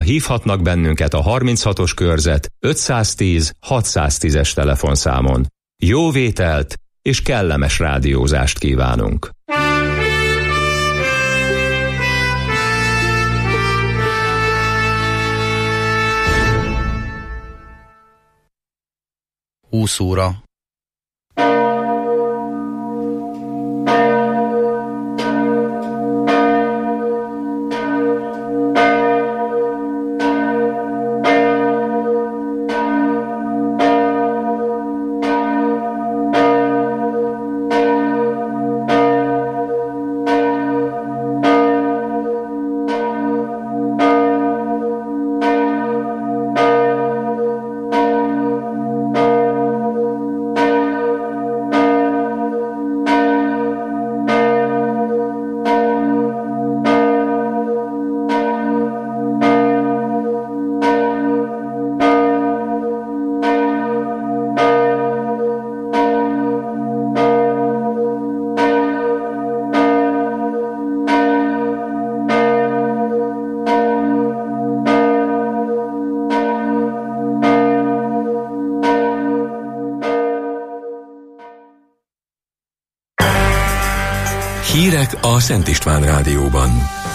hívhatnak bennünket a 36-os körzet 510 610-es telefonszámon. Jó vételt és kellemes rádiózást kívánunk! Óra. Hírek a Szent István Rádióban.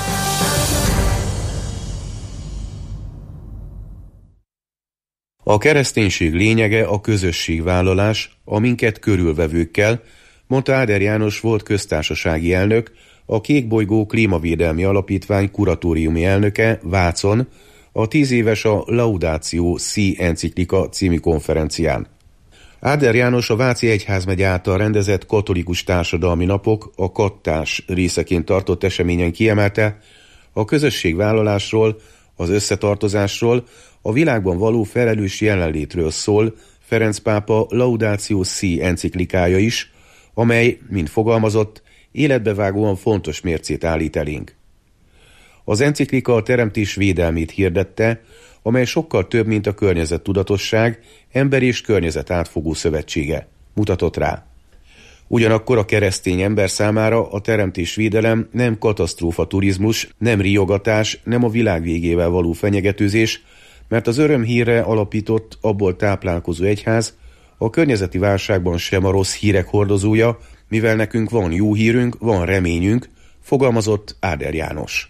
A kereszténység lényege a közösségvállalás a minket körülvevőkkel, mondta Áder János volt köztársasági elnök, a Kékbolygó Klímavédelmi Alapítvány kuratóriumi elnöke Vácon a 10 éves a Laudatio Si enciklika című konferencián. Áder János a Váci Egyházmegye által rendezett katolikus társadalmi napok, a kattás részeként tartott eseményen kiemelte, a közösségvállalásról, az összetartozásról, a világban való felelős jelenlétről szól Ferenc pápa Laudatio Si enciklikája is, amely, mint fogalmazott, életbevágóan fontos mércét állít elénk. Az enciklika a teremtés védelmét hirdette, amely sokkal több, mint a környezettudatosság, ember és környezet átfogó szövetsége, mutatott rá. Ugyanakkor a keresztény ember számára a teremtésvédelem nem katasztrófa turizmus, nem riogatás, nem a világ végével való fenyegetőzés, mert az örömhírre alapított, abból táplálkozó egyház a környezeti válságban sem a rossz hírek hordozója, mivel nekünk van jó hírünk, van reményünk, fogalmazott Áder János.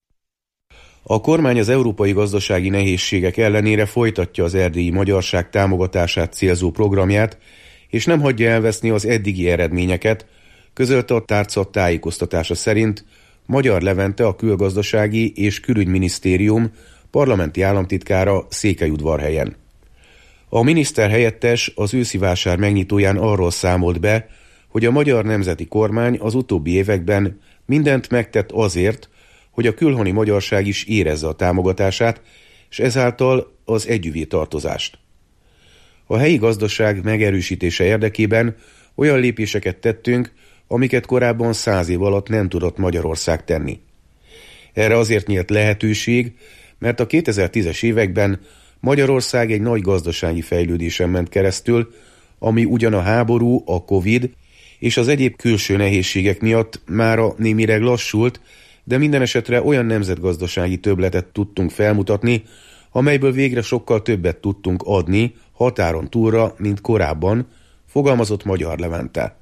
A kormány az európai gazdasági nehézségek ellenére folytatja az erdélyi magyarság támogatását célzó programját, és nem hagyja elveszni az eddigi eredményeket, közölte a tárca tájékoztatása szerint Magyar Levente, a Külgazdasági és Külügyminisztérium parlamenti államtitkára Székelyudvarhelyen. A miniszter helyettes az őszi vásár megnyitóján arról számolt be, hogy a magyar nemzeti kormány az utóbbi években mindent megtett azért, hogy a külhoni magyarság is érezze a támogatását, és ezáltal az együvé tartozást. A helyi gazdaság megerősítése érdekében olyan lépéseket tettünk, amiket korábban 100 év alatt nem tudott Magyarország tenni. Erre azért nyílt lehetőség, mert a 2010-es években Magyarország egy nagy gazdasági fejlődésen ment keresztül, ami ugyan a háború, a Covid és az egyéb külső nehézségek miatt mára némileg lassult, de minden esetre olyan nemzetgazdasági többletet tudtunk felmutatni, amelyből végre sokkal többet tudtunk adni határon túlra, mint korábban, fogalmazott Magyar Levente.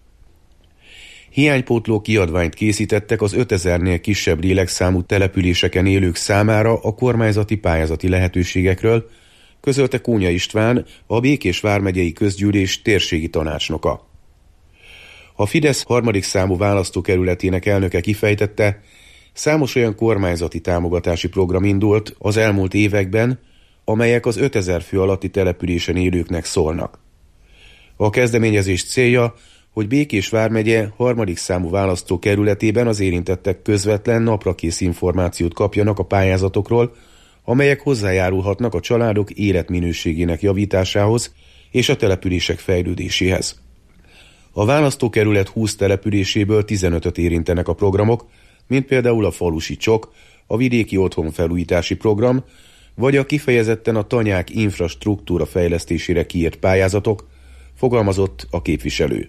Hiánypótló kiadványt készítettek az 5000-nél kisebb lélekszámú településeken élők számára a kormányzati pályázati lehetőségekről, közölte Kónya István, a Békés vármegyei közgyűlés térségi tanácsnoka. A Fidesz 3. számú választókerületének elnöke kifejtette, számos olyan kormányzati támogatási program indult az elmúlt években, amelyek az 5000 fő alatti településen élőknek szólnak. A kezdeményezés célja, hogy Békés vármegye 3. számú választókerületében az érintettek közvetlen naprakész információt kapjanak a pályázatokról, amelyek hozzájárulhatnak a családok életminőségének javításához és a települések fejlődéséhez. A választókerület 20 településéből 15-öt érintenek a programok, mint például a falusi csok, a vidéki otthonfelújítási program, vagy a kifejezetten a tanyák infrastruktúra fejlesztésére kiírt pályázatok, fogalmazott a képviselő.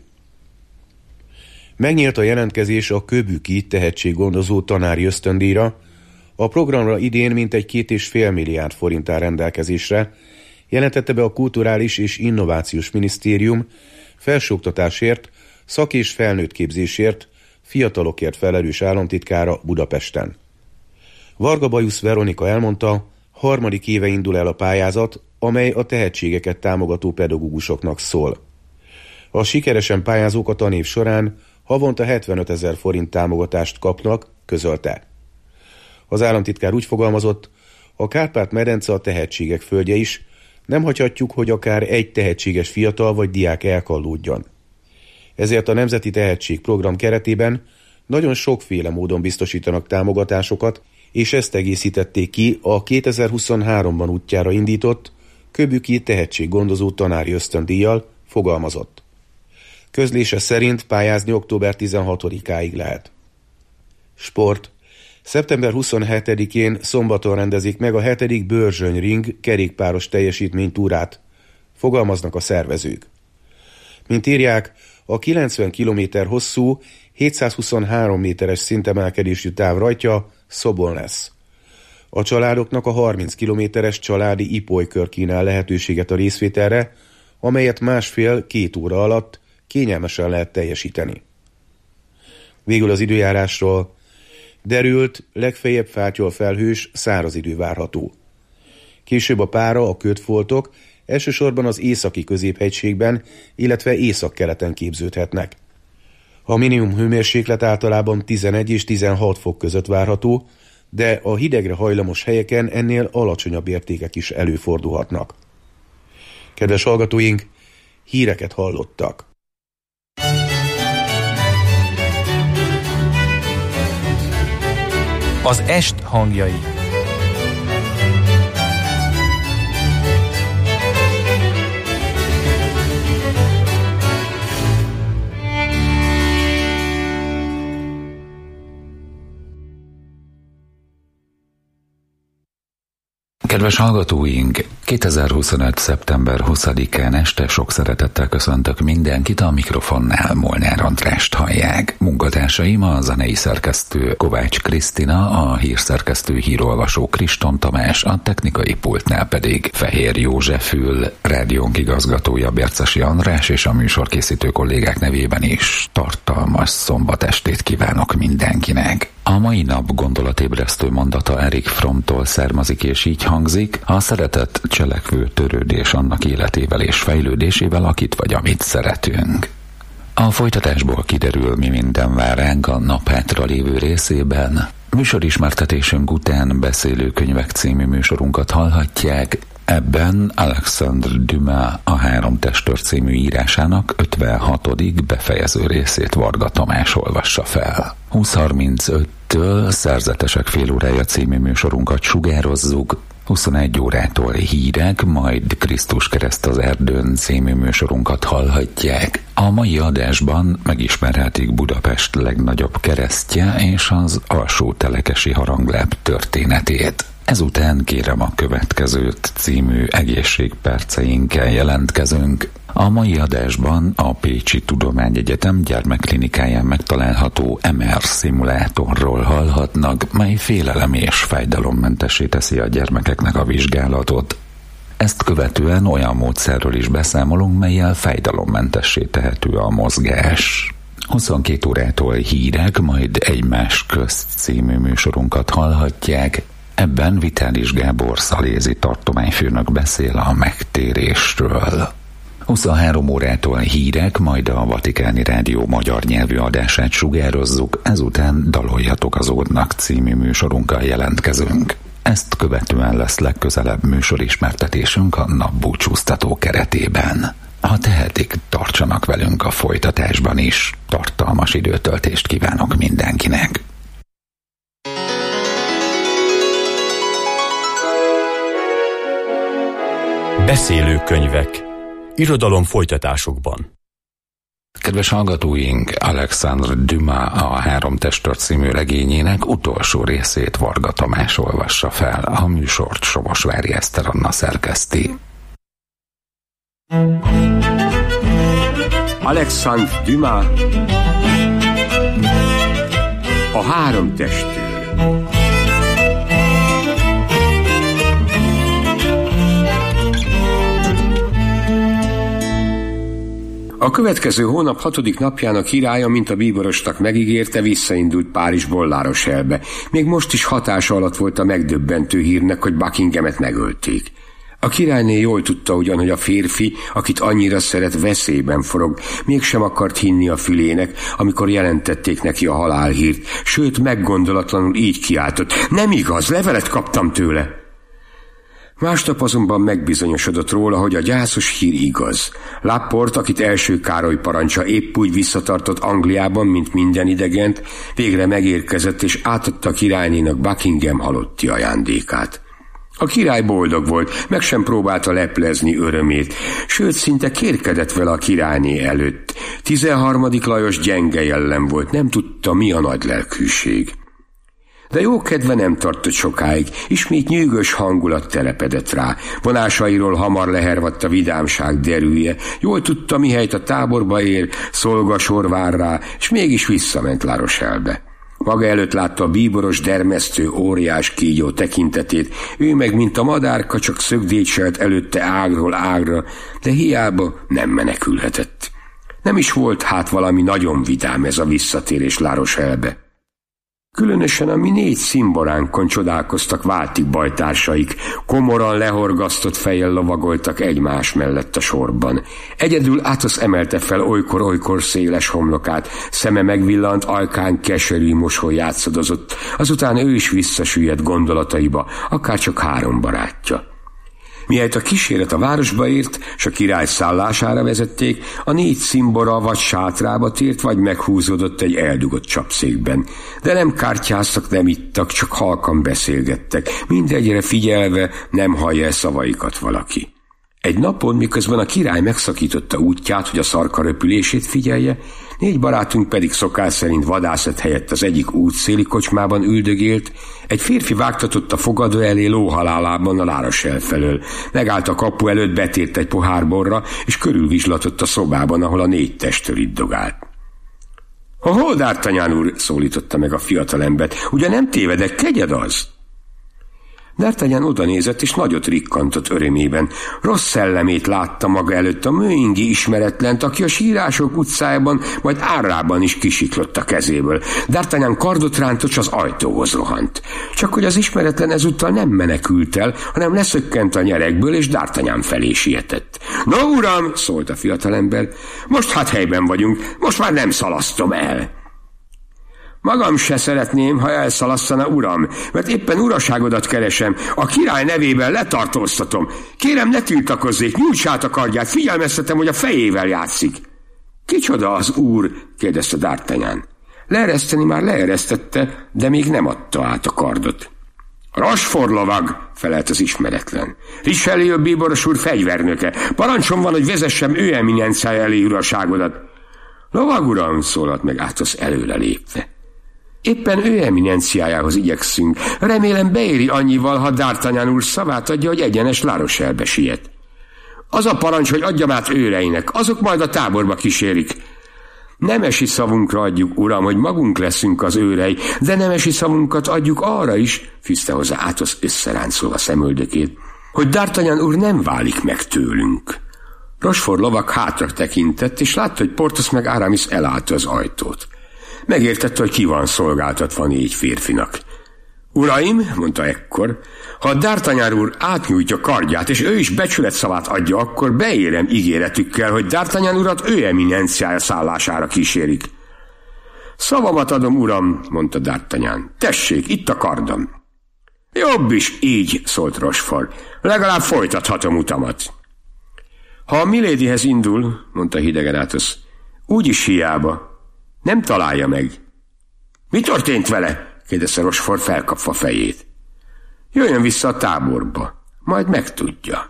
Megnyílt a jelentkezés a Köbüki tehetséggondozó tanári ösztöndíjra, A programra idén mintegy 2,5 milliárd forint áll rendelkezésre, jelentette be a Kulturális és Innovációs Minisztérium felsőoktatásért, szak- és felnőttképzésért, fiatalokért felelős államtitkára Budapesten. Varga Bajusz Veronika elmondta, 3. éve indul el a pályázat, amely a tehetségeket támogató pedagógusoknak szól. A sikeresen pályázók a tanév során havonta 75 000 forint támogatást kapnak, közölte. Az államtitkár úgy fogalmazott, a Kárpát-medence a tehetségek földje is, nem hagyhatjuk, hogy akár egy tehetséges fiatal vagy diák elkallódjon. Ezért a Nemzeti Tehetségprogram keretében nagyon sokféle módon biztosítanak támogatásokat, és ezt egészítették ki a 2023-ban útjára indított Köbüki tehetséggondozó tanári ösztöndíjjal, fogalmazott. Közlése szerint pályázni október 16-áig lehet. Sport. Szeptember 27-én szombaton rendezik meg a 7. Börzsöny Ring kerékpáros teljesítménytúrát, fogalmaznak a szervezők. Mint írják, a 90 km hosszú, 723 méteres szintemelkedésű táv rajtja Szobon lesz. A családoknak a 30 kilométeres családi ipolykör kínál lehetőséget a részvételre, amelyet 1,5-2 óra alatt kényelmesen lehet teljesíteni. Végül az időjárásról. Derült, legfeljebb fátyol felhős, száraz idő várható. Később a pára, a kötfoltok elsősorban az északi középhegységben, illetve északkeleten képződhetnek. A minimum hőmérséklet általában 11 és 16 fok között várható, de a hidegre hajlamos helyeken ennél alacsonyabb értékek is előfordulhatnak. Kedves hallgatóink, híreket hallottak. Az est hangjai. Kedves hallgatóink, 2025. szeptember 20-án este sok szeretettel köszöntök mindenkit, a mikrofonnál Molnár Andrást hallják. Munkatársaim a zenei szerkesztő Kovács Krisztina, a hírszerkesztő hírolvasó Kriston Tamás, a technikai pultnál pedig Fehér József ül, rádiónk igazgatója Bércesi András, és a műsorkészítő kollégák nevében is tartalmas szombatestét kívánok mindenkinek. A mai nap gondolatébresztő mondata Erich Frommtól származik, és így hangzik: a szeretet cselekvő törődés annak életével és fejlődésével, akit vagy amit szeretünk. A folytatásból kiderül, mi minden vár ránk a nap hátra lévő részében. Műsorismertetésünk után Beszélőkönyvek című műsorunkat hallhatják. Ebben Alexandre Dumas a Három testőr című írásának 56. befejező részét Varga Tamás olvassa fel. 20:35-től Szerzetesek félórája című műsorunkat sugározzuk, 21 órától hírek, majd Krisztus kereszt az erdőn című műsorunkat hallhatják. A mai adásban megismerhetik Budapest legnagyobb keresztje és az Alsó-Telekesi harangláp történetét. Ezután Kérem a következőt című egészségperceinkkel jelentkezünk. A mai adásban a Pécsi Tudományegyetem gyermekklinikáján megtalálható MR szimulátorról hallhatnak, mely félelem és fájdalommentessé teszi a gyermekeknek a vizsgálatot. Ezt követően olyan módszerről is beszámolunk, mellyel fájdalommentessé tehető a mozgás. 22 órától hírek, majd Egymás közt című műsorunkat hallhatják. Ebben Vitális Gábor szalézi tartományfőnök beszél a megtérésről. 23 órától hírek, majd a Vatikáni Rádió magyar nyelvű adását sugározzuk, ezután Daloljatok az Úrnak című műsorunkkal jelentkezünk. Ezt követően lesz legközelebb műsorismertetésünk a napbúcsúztató keretében. Ha tehetik, tartsanak velünk a folytatásban is. Tartalmas időtöltést kívánok mindenkinek! Beszélőkönyvek. Irodalom folytatásokban. Kedves hallgatóink, Alexandre Dumas a Három testőr című regényének utolsó részét Varga Tamás olvassa fel. A műsort Somosvári Eszter Anna szerkeszti. Alexandre Dumas A Három testőr. A következő hónap 6. napján a királya, mint a bíborosnak megígérte, visszaindult Párizsból La Rochelle-be. Még most is hatása alatt volt a megdöbbentő hírnek, hogy Buckinghamet megölték. A királyné jól tudta ugyan, hogy a férfi, akit annyira szeret, veszélyben forog, mégsem akart hinni a fülének, amikor jelentették neki a halálhírt, sőt meggondolatlanul így kiáltott: nem igaz, levelet kaptam tőle. Másnap azonban megbizonyosodott róla, hogy a gyászos hír igaz. Laporte, akit első Károly parancsa épp úgy visszatartott Angliában, mint minden idegent, végre megérkezett és átadta a királynénak Buckingham halotti ajándékát. A király boldog volt, meg sem próbálta leplezni örömét, sőt szinte kérkedett vele a királyné előtt. 13. Lajos gyenge jellem volt, nem tudta, mi a nagy lelkűség. De jó kedve nem tartott sokáig, ismét nyűgös hangulat telepedett rá. Vonásairól hamar lehervadt a vidámság derűje, jól tudta, mihelyt a táborba ér, szolgasor vár rá, és mégis visszament La Rochelle-be. Maga előtt látta a bíboros, dermesztő, óriás kígyó tekintetét, ő meg, mint a madárka, csak szögdécselt előtte ágról ágra, de hiába nem menekülhetett. Nem is volt hát valami nagyon vidám ez a visszatérés La Rochelle-be. Különösen a mi 4 szimboránkon csodálkoztak váltig bajtársaik, komoran lehorgasztott fejjel lovagoltak egymás mellett a sorban. Egyedül Athos emelte fel olykor-olykor széles homlokát, szeme megvillant, ajkán keserű mosoly játszadozott, azután ő is visszasüllyedt gondolataiba, akárcsak 3 barátja. Mihelyt a kíséret a városba ért, s a király szállására vezették, a 4 szimbora vagy sátrába tért, vagy meghúzódott egy eldugott csapszékben. De nem kártyáztak, nem ittak, csak halkan beszélgettek, mindegyre figyelve, nem hallja szavaikat valaki. Egy napon, miközben a király megszakította útját, hogy a szarka röpülését figyelje, 4 barátunk pedig szokás szerint vadászat helyett az egyik útszéli kocsmában üldögélt, egy férfi vágtatott a fogadó elé lóhalálában a La Rochelle felől. Megállt a kapu előtt, betért egy pohár borra, és körülvizslatott a szobában, ahol a 4 testőr iddogált. Hol, D'Artagnan úr, szólította meg a fiatalembert, ugye nem tévedek, kegyed az? D'Artagnan odanézett, és nagyot rikkantott örömében. Rossz szellemét látta maga előtt, a mőingi ismeretlent, aki a sírások utcájában, majd árrában is kisiklott a kezéből. D'Artagnan kardot rántott, s az ajtóhoz rohant. Csak hogy az ismeretlen ezúttal nem menekült el, hanem leszökkent a nyerekből, és D'Artagnan felé sietett. No, uram, szólt a fiatalember, most hát helyben vagyunk, most már nem szalasztom el. Magam se szeretném, ha elszalasztana, uram, mert éppen uraságodat keresem, a király nevében letartóztatom. Kérem, ne tiltakozzék, nyújts át a kardját, figyelmeztetem, hogy a fejével játszik. Kicsoda az úr? kérdezte D'Artagnan. Leereszteni már leeresztette, de még nem adta át a kardot. Rochefort lovag, felelt az ismeretlen. Richelieu bíboros úr fegyvernöke. Parancsom van, hogy vezessem ő eminenciája elé uraságodat. Lovag uram, szólalt meg Athos előre lépve. Éppen ő eminenciájához igyekszünk. Remélem beéri annyival, ha D'Artagnan úr szavát adja, hogy egyenes La Rochelle-be siet. Az a parancs, hogy adjam át őreinek, azok majd a táborba kísérik. Nemesi szavunkra adjuk, uram, hogy magunk leszünk az őrei, de nemesi szavunkat adjuk arra is, fűzte hozzá Athos összeráncolva szemöldökét, hogy D'Artagnan úr nem válik meg tőlünk. Rochefort lovag hátra tekintett, és látta, hogy Porthos meg Aramis elállta az ajtót. Megértette, hogy ki van szolgáltatva 4 férfinak. Uraim, mondta ekkor, ha D'Artagnan úr átnyújtja kardját, és ő is becsületszavát adja, akkor beérem ígéretükkel, hogy D'Artagnan urat ő eminenciája szállására kísérik. Szavamat adom, uram, mondta D'Artagnan. Tessék, itt a kardom. Jobb is így, szólt Rochefort. Legalább folytathatom utamat. Ha a milédihez indul, mondta hidegen Athos, úgyis hiába. Nem találja meg. Mi történt vele? kérdezte Rochefort felkapva fejét. Jöjjön vissza a táborba, majd megtudja.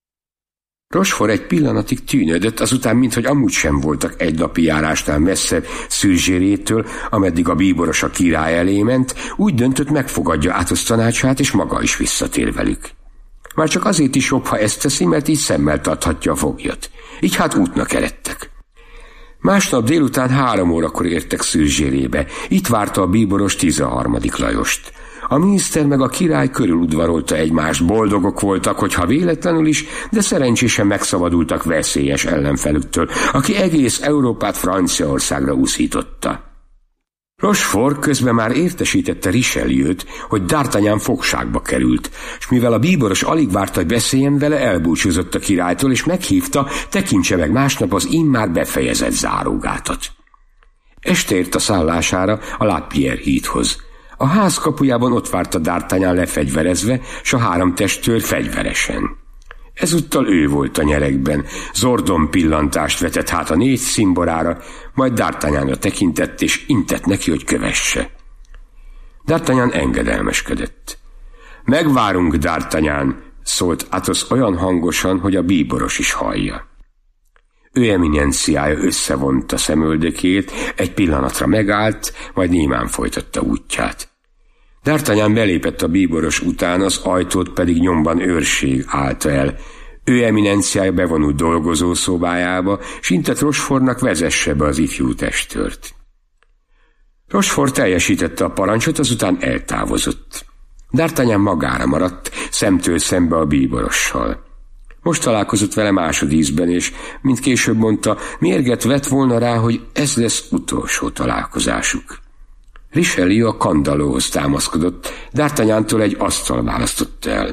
Rochefort egy pillanatig tűnődött, azután, minthogy amúgy sem voltak egy napi járásnál messze Szürzsérétől, ameddig a bíboros a király elé ment, úgy döntött, megfogadja Athos tanácsát, és maga is visszatér velük. Már csak azért is jobb, ha ezt teszi, mert így szemmel tarthatja a foglyot. Így hát útnak eredtek. Másnap délután 3 órakor értek Szürzsérébe. Itt várta a bíboros 13. Lajost. A miniszter meg a király körüludvarolta egymást, boldogok voltak, hogyha véletlenül is, de szerencsésen megszabadultak veszélyes ellenfelüktől, aki egész Európát Franciaországra úszította. Rochefort közben már értesítette Richelieu-t, hogy D'Artagnan fogságba került, és mivel a bíboros alig várta, hogy beszéljen vele, elbúcsúzott a királytól, és meghívta, tekintse meg másnap az immár befejezett zárógátat. Este ért a szállására a La Pierre hídhoz. A ház kapujában ott várta D'Artagnan lefegyverezve, s a 3 testőr fegyveresen. Ezúttal ő volt a nyeregben, zordon pillantást vetett hát a 4 szimborára, majd D'Artagnanra tekintett, és intett neki, hogy kövesse. D'Artagnan engedelmeskedett. Megvárunk, D'Artagnan, szólt Athos olyan hangosan, hogy a bíboros is hallja. Ő eminenciája összevonta szemöldökét, egy pillanatra megállt, majd némán folytatta útját. D'Artagnan belépett a bíboros után, az ajtót pedig nyomban őrség állta el. Ő eminenciája bevonult dolgozószobájába, s intett Rochefortnak vezesse be az ifjú testőrt. Rochefort teljesítette a parancsot, azután eltávozott. D'Artagnan magára maradt, szemtől szembe a bíborossal. Most találkozott vele másodízben, és, mint később mondta, mérget vett volna rá, hogy ez lesz utolsó találkozásuk. Richelieu a kandallóhoz támaszkodott, D'Artagnantól egy asztal választotta el.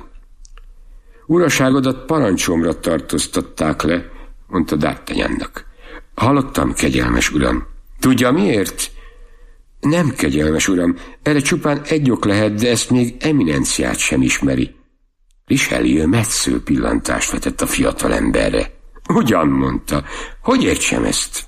Uraságodat parancsomra tartóztatták le, mondta D'Artagnannak. Hallottam, kegyelmes uram. Tudja miért? Nem, kegyelmes uram, erre csupán egy ok lehet, de ezt még eminenciát sem ismeri. Richelieu metsző pillantást vetett a fiatal emberre. Ugyan, mondta, hogy értsem ezt?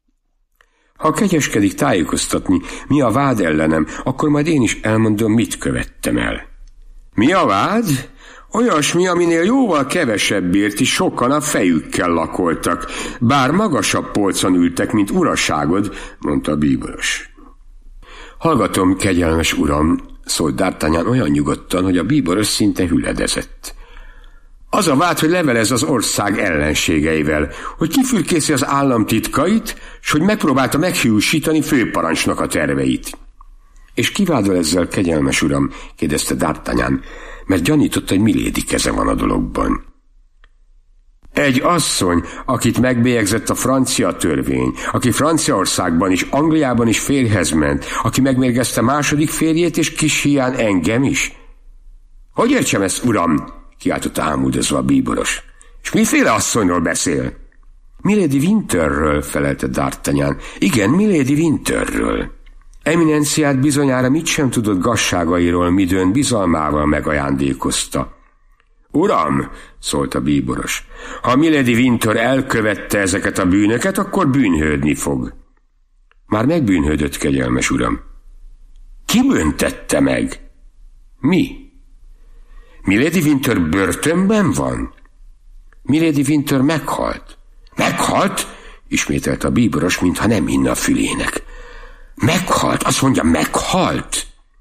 Ha kegyeskedik tájékoztatni, mi a vád ellenem, akkor majd én is elmondom, mit követtem el. Mi a vád? Olyasmi, aminél jóval kevesebbért is sokan a fejükkel lakoltak, bár magasabb polcon ültek, mint uraságod, mondta a bíboros. Hallgatom, kegyelmes uram, szólt D'Artagnan olyan nyugodtan, hogy a bíboros szinte hüledezett. Az a vád, hogy levelez az ország ellenségeivel, hogy kifürkészi az állam titkait, s hogy megpróbálta meghiúsítani főparancsnok a terveit. És kivádol ezzel, kegyelmes uram? Kérdezte D'Artagnan, mert gyanította, hogy Milady keze van a dologban. Egy asszony, akit megbélyegzett a francia törvény, aki Franciaországban is, Angliában is férjhez ment, aki megmérgezte második férjét, és kis híján engem is. Hogy értsem ezt, uram? Kiáltotta ámúdozva a bíboros. És miféle asszonyról beszél? Milady Winterről, felelte D'Artagnan. Igen, Milady Winterről. Eminenciát bizonyára mit sem tudott gazságairól, midőn bizalmával megajándékozta. Uram, szólt a bíboros, ha Milady Winter elkövette ezeket a bűnöket, akkor bűnhődni fog. Már megbűnhődött, kegyelmes uram. Ki büntette meg? Mi? Milady Winter börtönben van? Milady Winter meghalt. Meghalt? Ismételte a bíboros, mintha nem hinne a fülének. Meghalt? Azt mondja, meghalt?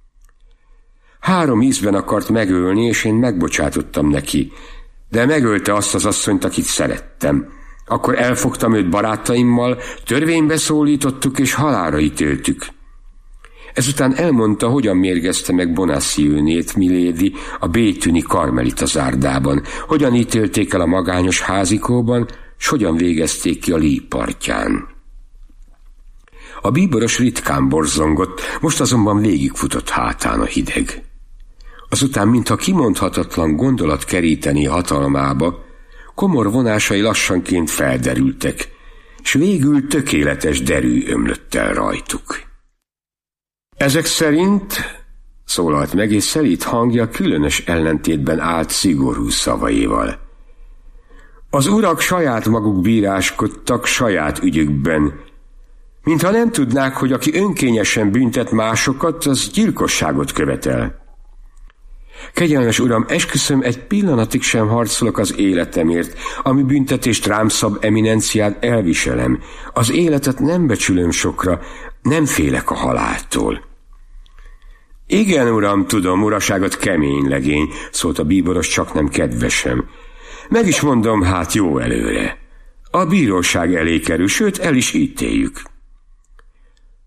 3 ízben akart megölni, és én megbocsátottam neki, de megölte azt az asszonyt, akit szerettem. Akkor elfogtam őt barátaimmal, törvénybe szólítottuk, és halálra ítéltük. Ezután elmondta, hogyan mérgezte meg Bonacieux-nét, Milady, a béthüni karmelita zárdában, hogyan ítélték el a magányos házikóban, s hogyan végezték ki a Lys partján. A bíboros ritkán borzongott, most azonban végigfutott hátán a hideg. Azután, mintha kimondhatatlan gondolat keríteni hatalmába, komor vonásai lassanként felderültek, s végül tökéletes derű ömlött el rajtuk. Ezek szerint, szólalt meg, és szelíd hangja különös ellentétben állt szigorú szavaival. Az urak saját maguk bíráskodtak saját ügyükben, mintha nem tudnák, hogy aki önkényesen büntet másokat, az gyilkosságot követel. Kegyelmes uram, esküszöm, egy pillanatig sem harcolok az életemért, ami büntetést rám szab eminenciád, elviselem. Az életet nem becsülöm sokra, nem félek a haláltól. Igen, uram, tudom, uraságot kemény legény, szólt a bíboros, csak nem kedvesem. Meg is mondom, hát jó előre. A bíróság elé kerül, sőt, el is ítéljük.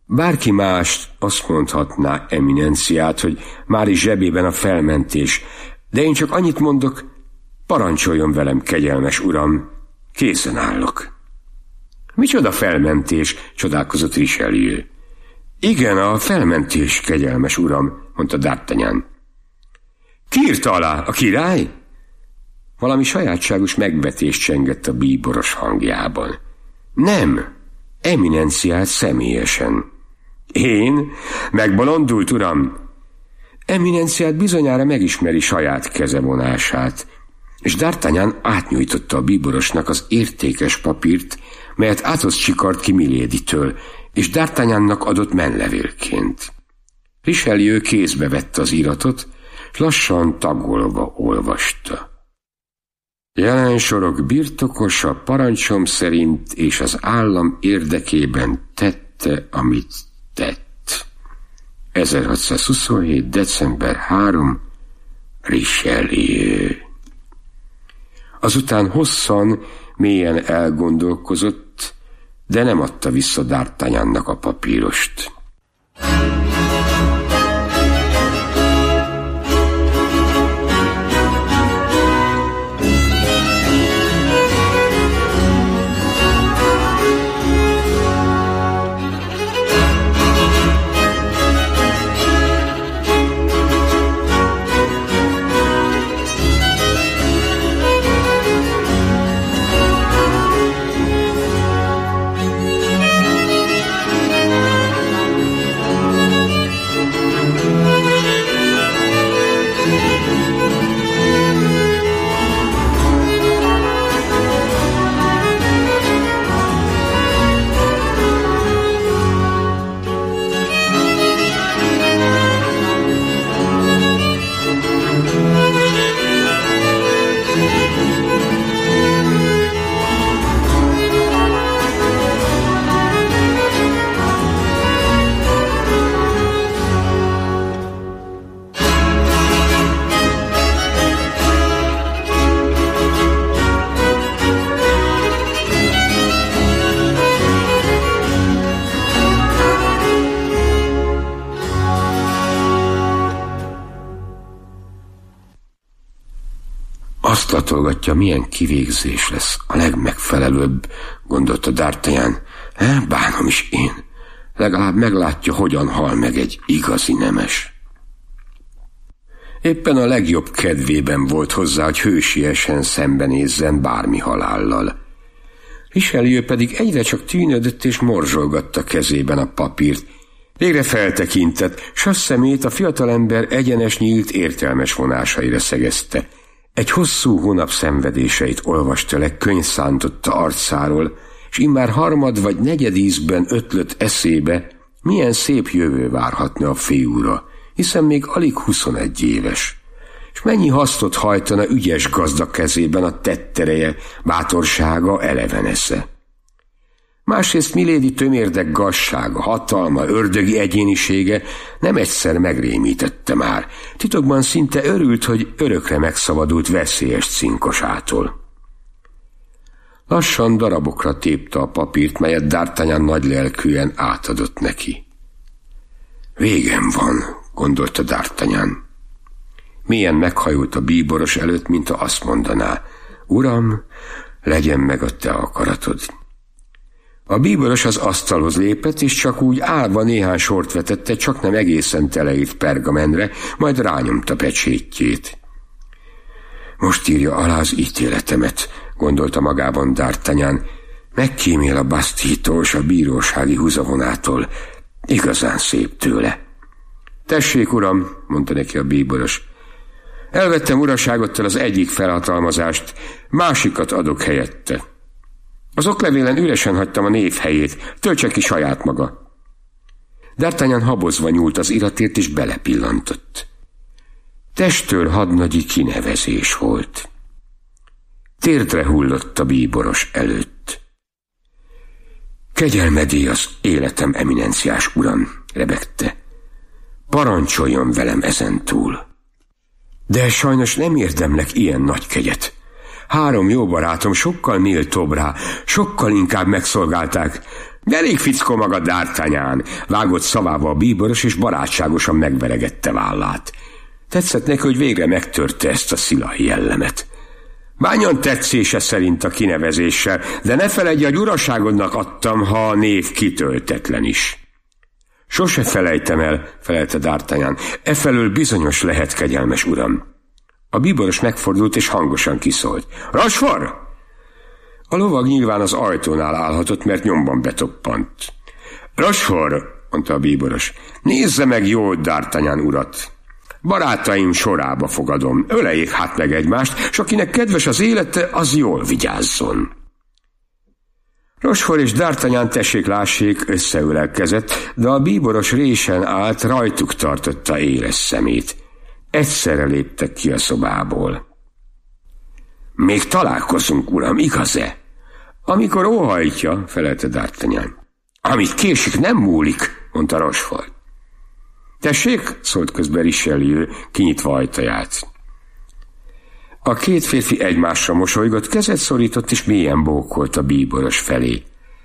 Bárki más azt mondhatná eminenciát, hogy már is zsebében a felmentés, de én csak annyit mondok, parancsoljon velem, kegyelmes uram, készen állok. Micsoda felmentés, csodálkozott Richelieu. Igen, a felmentés, kegyelmes uram, mondta D'Artagnan. Ki írta alá, a király? Valami sajátságos megvetés csengett a bíboros hangjában. Nem, eminenciát személyesen. Én? Megbolondult, uram? Eminenciát bizonyára megismeri saját kezevonását, és D'Artagnan átnyújtotta a bíborosnak az értékes papírt, melyet Athos csikart ki Miléditől, és D'Artagnannak adott menlevélként. Richelieu kézbe vette az iratot, és lassan tagolva olvasta. Jelen sorok birtokosa parancsom szerint és az állam érdekében tette, amit tett. 1627. december 3. Richelieu. Azután hosszan, mélyen elgondolkozott, de nem adta vissza D'Artagnannak a papírost. Azt latolgatja, milyen kivégzés lesz a legmegfelelőbb, gondolta D'Artagnan. Bánom is én. Legalább meglátja, hogyan hal meg egy igazi nemes. Éppen a legjobb kedvében volt hozzá, hogy hősiesen szembenézzen bármi halállal. Richelieu pedig egyre csak tűnődött és morzsolgatta kezében a papírt. Végre feltekintett, s a szemét a fiatalember egyenes, nyílt, értelmes vonásaira szegezte. Egy hosszú hónap szenvedéseit olvasta le könyvszántotta arcáról, és immár harmad vagy negyed ízben ötlött eszébe, milyen szép jövő várhatna a fiúra, hiszen még alig 21 éves, és mennyi hasztot hajtana ügyes gazda kezében a tettereje, bátorsága, eleven esze. Másrészt Milady tömérdek gazsága, hatalma, ördögi egyénisége nem egyszer megrémítette már. Titokban szinte örült, hogy örökre megszabadult veszélyes cinkosától. Lassan darabokra tépte a papírt, melyet D'Artagnan nagylelkűen átadott neki. Végem van, gondolta D'Artagnan. Mélyen meghajolt a bíboros előtt, mint ha azt mondaná, uram, legyen meg a te akaratod. A bíboros az asztalhoz lépett, és csak úgy állva néhány sort vetette, csak nem egészen teleírt pergamenre, majd rányomta pecsétjét. Most írja alá az ítéletemet, gondolta magában D'Artagnan. Megkímél a Bastille-tól és a bírósági húzavonától. Igazán szép tőle. Tessék, uram, mondta neki a bíboros. Elvettem uraságottól az egyik felhatalmazást, másikat adok helyette. Az oklevélen üresen hagytam a név helyét, töltse ki saját maga. D'Artagnan habozva nyúlt az iratért, és belepillantott. Testőr hadnagyi kinevezés volt. Térdre hullott a bíboros előtt. Kegyelmedé az életem, eminenciás uram, rebegte. Parancsoljon velem ezentúl. De sajnos nem érdemlek ilyen nagy kegyet. 3 jó barátom sokkal méltóbb rá, sokkal inkább megszolgálták. Elég fickó maga, D'Artagnan, vágott szavába a bíboros, és barátságosan megveregette vállát. Tetszett neki, hogy végre megtörte ezt a szilahi jellemet. Bánjon tetszése szerint a kinevezéssel, de ne feledj, hogy uraságodnak adtam, ha a név kitöltetlen is. Sose felejtem el, felelte D'Artagnan, efelől bizonyos lehet, kegyelmes uram. A bíboros megfordult, és hangosan kiszólt. Rochefort! A lovag nyilván az ajtónál állhatott, mert nyomban betoppant. Rochefort, mondta a bíboros, nézze meg jól D'Artagnan urat. Barátaim sorába fogadom, öleljék hát meg egymást, s akinek kedves az élete, az jól vigyázzon. Rochefort és D'Artagnan tessék-lássék összeölelkezett, de a bíboros résen állt, rajtuk tartotta éles szemét. Egyszerre léptek ki a szobából. Még találkozunk, uram, igaz-e? Amikor óhajtja, felelte D'Artagnan. Amit késik, nem múlik, mondta Rochefort. Tessék, szólt közben Richelieu, kinyitva ajtaját. A két férfi egymásra mosolygott, kezet szorított, és mélyen bókolt a bíboros felé.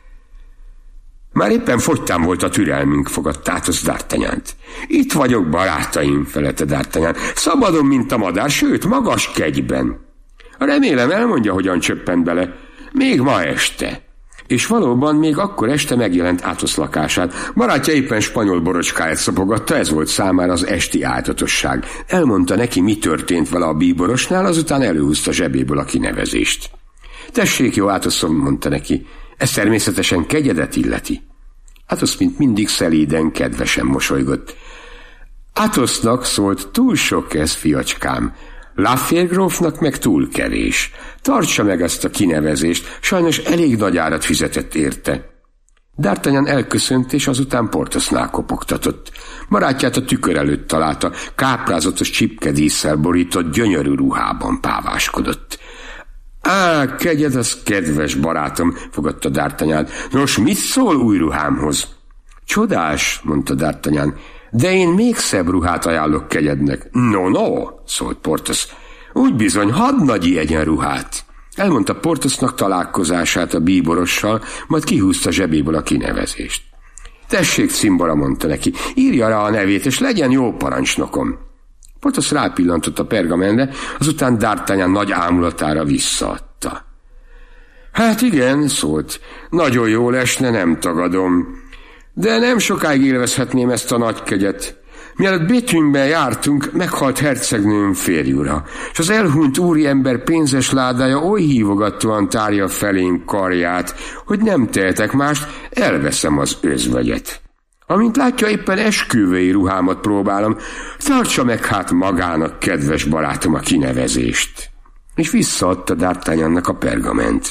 Már éppen fogytán volt a türelmünk, fogadta Athos D'Artagnan-t. Itt vagyok, barátaim, felelte D'Artagnan, szabadon, mint a madár, sőt, magas kegyben. Remélem elmondja, hogyan csöppent bele. Még ma este. És valóban még akkor este megjelent Athos lakását. Barátja éppen spanyol borocskáját szopogatta, ez volt számára az esti áltatosság. Elmondta neki, mi történt vele a bíborosnál, azután előhúzta zsebéből a kinevezést. Tessék, jó Athosom, mondta neki, ez természetesen kegyedet illeti. Athos, mint mindig, szelíden, kedvesen mosolygott. Athosnak szólt, túl sok ez, fiacskám. La Fère grófnak meg túl kevés. Tartsa meg ezt a kinevezést, sajnos elég nagy árat fizetett érte. D'Artagnan elköszönt, és azután Porthosnál kopogtatott. Barátját a tükör előtt találta, káprázatos csipkedísszel borított, gyönyörű ruhában páváskodott. Á, kegyed az kedves barátom, fogadta D'Artagnan. Nos, mit szól új ruhámhoz? Csodás, mondta D'Artagnan, de én még szebb ruhát ajánlok kegyednek. No, szólt Porthos. Úgy bizony, hadnagyi egyenruhát. Elmondta Porthosnak találkozását a bíborossal, majd kihúzta zsebéből a kinevezést. Tessék, cimbora, mondta neki, írja rá a nevét, és legyen jó parancsnokom. Porthos rápillantott a pergamentre, azután D'Artagnan nagy ámulatára visszaadta. Hát igen, szólt, nagyon jól esne, nem tagadom. De nem sokáig élvezhetném ezt a nagy kegyet. Mielőtt Béthune-ben jártunk, meghalt hercegnőm férjura, és az elhunyt úriember pénzes ládája oly hívogatóan tárja felém karját, hogy nem tehetek mást, elveszem az özvegyet. Amint látja, éppen esküvői ruhámat próbálom, tartsa meg hát magának, kedves barátom, a kinevezést. És visszaadta D'Artagnannak a pergament.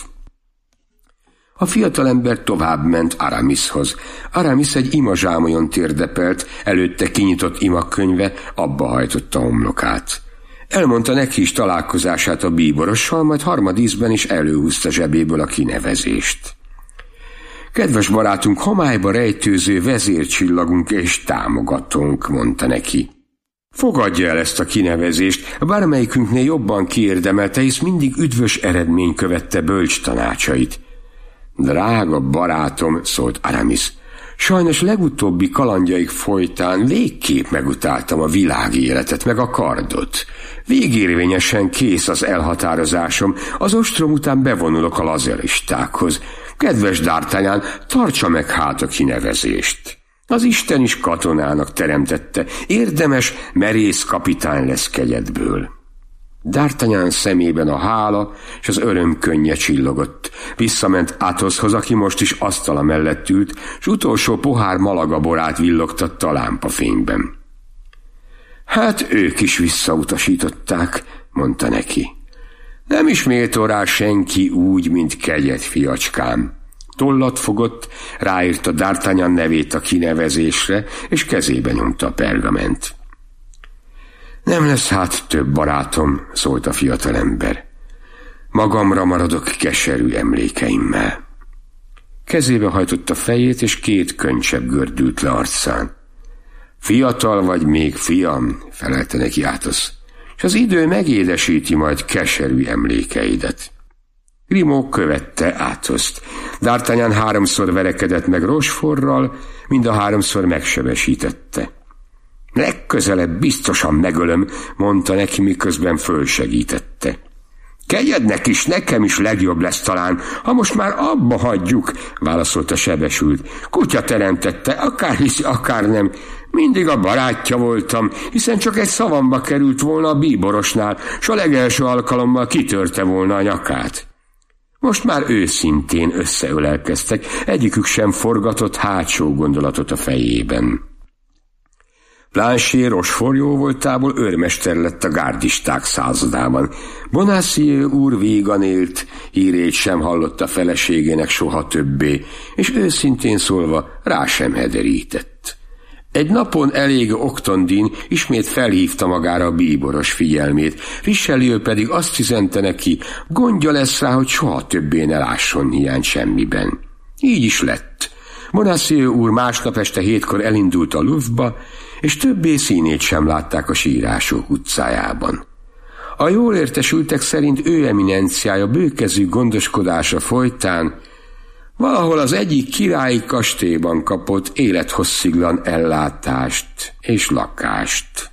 A fiatalember tovább ment Aramishoz. Aramis egy imazsámolyon térdepelt, előtte kinyitott imakönyve, abba hajtotta homlokát. Elmondta neki is találkozását a bíborossal, majd harmadízben is előhúzta zsebéből a kinevezést. Kedves barátunk, homályba rejtőző vezércsillagunk és támogatónk, mondta neki. Fogadja el ezt a kinevezést, bármelyikünknél jobban kiérdemelte, hisz mindig üdvös eredmény követte bölcs tanácsait. Drága barátom, szólt Aramis, sajnos legutóbbi kalandjaik folytán végképp megutáltam a világi életet, meg a kardot. Végérvényesen kész az elhatározásom, az ostrom után bevonulok a lazaristákhoz. Kedves D'Artagnan, tartsa meg hát a kinevezést. Az Isten is katonának teremtette, érdemes, merész kapitány lesz kegyedből. D'Artagnan szemében a hála és az öröm könnye csillogott. Visszament Athoshoz, aki most is asztala mellett ült, s utolsó pohár Malaga borát villogtatta a lámpafényben. Hát ők is visszautasították, mondta neki. Nem is méltó rá senki úgy, mint kegyed, fiacskám. Tollat fogott, ráírta D'Artagnan nevét a kinevezésre, és kezébe nyomta a pergament. Nem lesz hát több barátom, szólt a fiatalember. Magamra maradok keserű emlékeimmel. Kezébe hajtotta fejét, és két könycsepp gördült le arcán. Fiatal vagy még, fiam, felelte neki Athos, és az idő megédesíti majd keserű emlékeidet. Grimaud követte Athoszt. D'Artagnan 3-szor verekedett meg Rochefortral, mind a 3-szor megsebesítette. Legközelebb biztosan megölöm, mondta neki, miközben fölsegítette. Kegyednek is, nekem is legjobb lesz talán, ha most már abba hagyjuk, válaszolta sebesült. Kutya teremtette, akár hiszi, akár nem. Mindig a barátja voltam, hiszen csak egy szavamba került volna a bíborosnál, s a legelső alkalommal kitörte volna a nyakát. Most már őszintén összeölelkeztek, egyikük sem forgatott hátsó gondolatot a fejében. Planchet Rochefort jóvoltából őrmester lett a gárdisták századában. Bonacieux úr vígan élt, hírét sem hallotta feleségének soha többé, és őszintén szólva rá sem hederített. Egy napon elég Octondin ismét felhívta magára a bíboros figyelmét, Richelieu pedig azt üzente neki, gondja lesz rá, hogy soha többé ne lásson hiányt semmiben. Így is lett. Bonacieux úr másnap este 7-kor elindult a Louvre-ba, és többé színét sem látták a Sírások utcájában. A jól értesültek szerint ő eminenciája bőkezű gondoskodása folytán valahol az egyik királyi kastélyban kapott élethossziglan ellátást és lakást.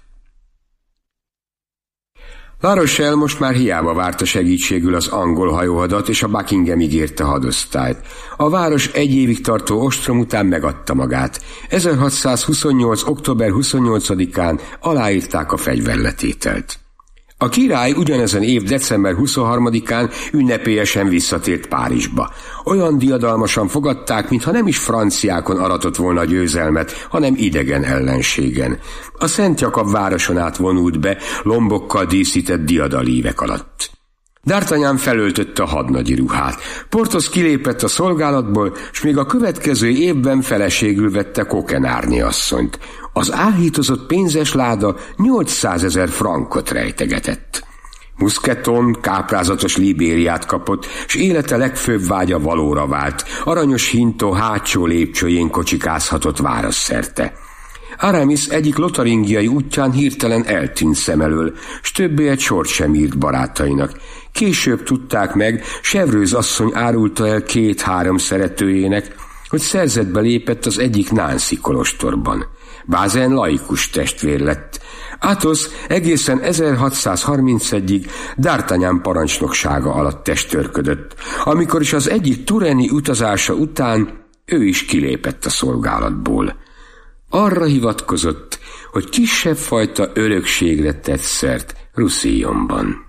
La Rochelle most már hiába várta segítségül az angol hajóhadat, és a Buckingham ígérte hadosztályt. A város egy évig tartó ostrom után megadta magát. 1628. október 28-án aláírták a fegyverletételt. A király ugyanezen év december 23-án ünnepélyesen visszatért Párizsba. Olyan diadalmasan fogadták, mintha nem is franciákon aratott volna a győzelmet, hanem idegen ellenségen. A Szent Jakab városon át vonult be, lombokkal díszített diadalívek alatt. D'Artagnan felöltötte a hadnagyi ruhát. Porthos kilépett a szolgálatból, s még a következő évben feleségül vette Coquenardni asszonyt. Az áhítozott pénzes láda 800 000 frankot rejtegetett. Mousqueton káprázatos libériát kapott, s élete legfőbb vágya valóra vált. Aranyos hintó hátsó lépcsőjén kocsikázhatott városszerte. Aramis egyik lotaringiai útján hirtelen eltűnt szem elől, s többé egy sort sem írt barátainak. Később tudták meg, Chevreuse asszony árulta el 2-3 szeretőjének, hogy szerzetbe lépett az egyik Nancy kolostorban. Bazin laikus testvér lett. Athos egészen 1631-ig D'Artagnan parancsnoksága alatt testőrködött, amikor is az egyik tureni utazása után ő is kilépett a szolgálatból. Arra hivatkozott, hogy kisebb fajta örökségre tett szert Roussillonban.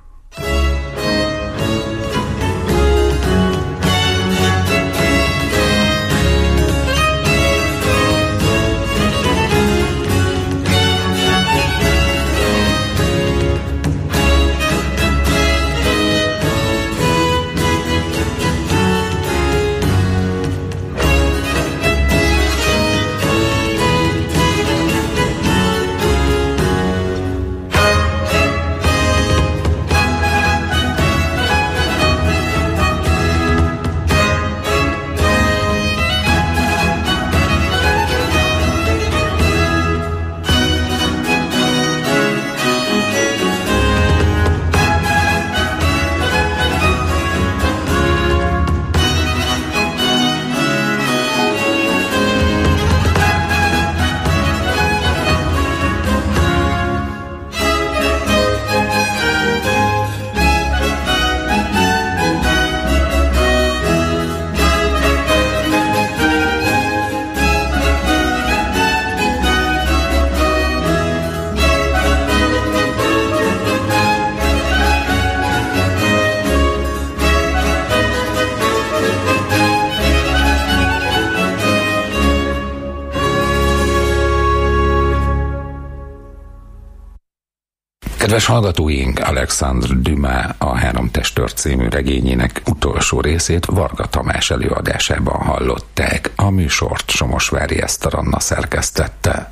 Kedves hallgatóink, Alexandre Dumas a 3 testőr című regényének utolsó részét Varga Tamás előadásában hallották. A műsort Somosvári Eszter Anna szerkesztette.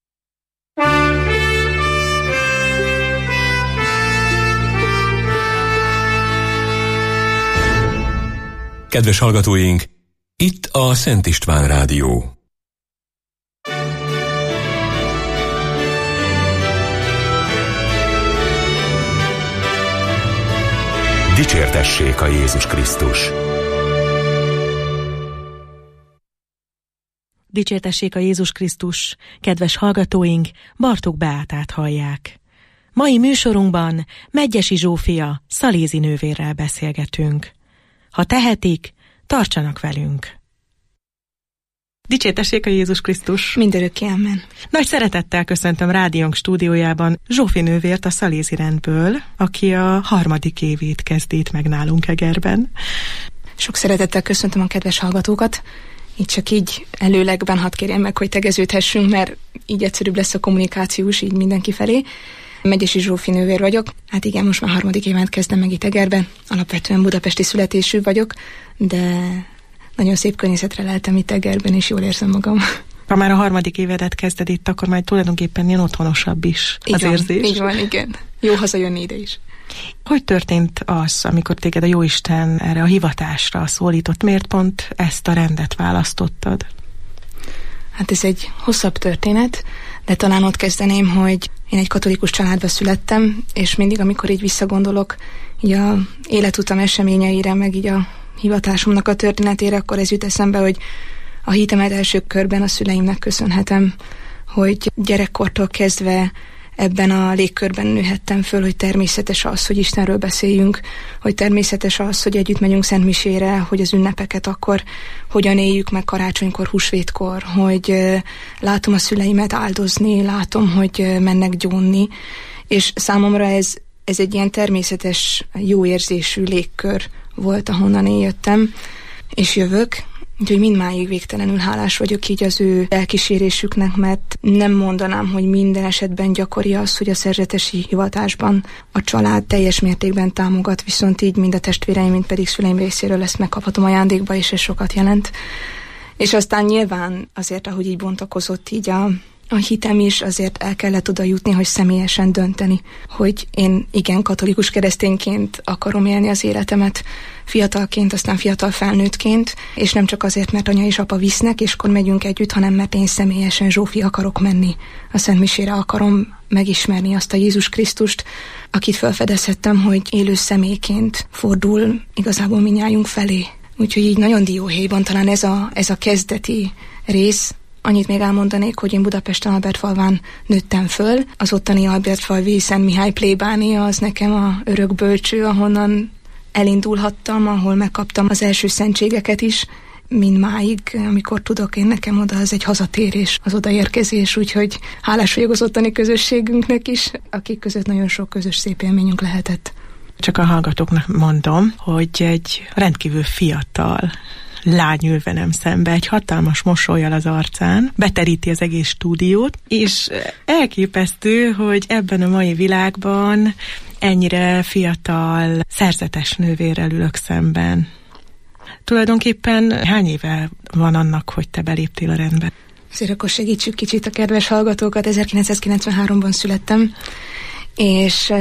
Kedves hallgatóink, itt a Szent István Rádió. Dicsértessék a Jézus Krisztus! Dicsértessék a Jézus Krisztus! Kedves hallgatóink, Bartók Beátát hallják. Mai műsorunkban Medgyessy Zsófia szalézi nővérrel beszélgetünk. Ha tehetik, tartsanak velünk! Dicsértessék a Jézus Krisztus! Mindörökké, amen! Nagy szeretettel köszöntöm rádiónk stúdiójában Zsófi nővért a szalézi rendből, aki a 3. évét kezdi itt meg nálunk Egerben. Sok szeretettel köszöntöm a kedves hallgatókat. Így csak így előlegben hadd kérjem meg, hogy tegeződhessünk, mert így egyszerűbb lesz a kommunikációs így mindenki felé. Medgyessy Zsófi nővér vagyok. Hát igen, most már 3. évet kezdem meg itt Egerben. Alapvetően budapesti születésű vagyok, de nagyon szép környezetre leltem itt Egerben, és jól érzem magam. Ha már a 3. évedet kezded itt, akkor majd tulajdonképpen ilyen otthonosabb is az érzés. Így van, igen. Jó hazajönni ide is. Hogy történt az, amikor téged a Jóisten erre a hivatásra szólított? Miért pont ezt a rendet választottad? Hát ez egy hosszabb történet, de talán ott kezdeném, hogy én egy katolikus családba születtem, és mindig, amikor így visszagondolok így a életutam eseményeire, meg így a hivatásomnak a történetére, akkor ez jut eszembe, hogy a hitemet első körben a szüleimnek köszönhetem, hogy gyerekkortól kezdve ebben a légkörben nőhettem föl, hogy természetes az, hogy Istenről beszéljünk, hogy természetes az, hogy együtt megyünk szentmisére, hogy az ünnepeket akkor hogyan éljük meg karácsonykor, húsvétkor, hogy látom a szüleimet áldozni, látom, hogy mennek gyónni, és számomra ez egy ilyen természetes, jó érzésű légkör volt, ahonnan én jöttem, és jövök. Úgyhogy mindmáig végtelenül hálás vagyok így az ő elkísérésüknek, mert nem mondanám, hogy minden esetben gyakori az, hogy a szerzetesi hivatásban a család teljes mértékben támogat, viszont így mind a testvéreim, mind pedig szüleim részéről ezt megkaphatom ajándékba, és ez sokat jelent. És aztán nyilván azért, ahogy így bontakozott így a hitem is, azért el kellett oda jutni, hogy személyesen dönteni, hogy én igen, katolikus keresztényként akarom élni az életemet, fiatalként, aztán fiatal felnőttként, és nem csak azért, mert anya és apa visznek, és akkor megyünk együtt, hanem mert én személyesen, Zsófi, akarok menni a szentmisére, akarom megismerni azt a Jézus Krisztust, akit felfedezhettem, hogy élő személyként fordul igazából mindnyájunk felé. Úgyhogy így nagyon dióhéjban talán ez a kezdeti rész. Annyit még elmondanék, hogy én Budapesten Albertfalván nőttem föl. Az ottani Albertfalvi Szent Mihály plébánia az nekem a örök bölcső, ahonnan elindulhattam, ahol megkaptam az első szentségeket is. Mindmáig, amikor tudok, én nekem oda az egy hazatérés, az odaérkezés, úgyhogy hálás vagyok az ottani közösségünknek is, akik között nagyon sok közös szép élményünk lehetett. Csak a hallgatóknak mondom, hogy egy rendkívül fiatal lány ül velem szembe, egy hatalmas mosollyal az arcán, beteríti az egész stúdiót, és elképesztő, hogy ebben a mai világban ennyire fiatal, szerzetes nővérrel ülök szemben. Tulajdonképpen hány éve van annak, hogy te beléptél a rendbe? Azért akkor segítsük kicsit a kedves hallgatókat. 1993-ban születtem, és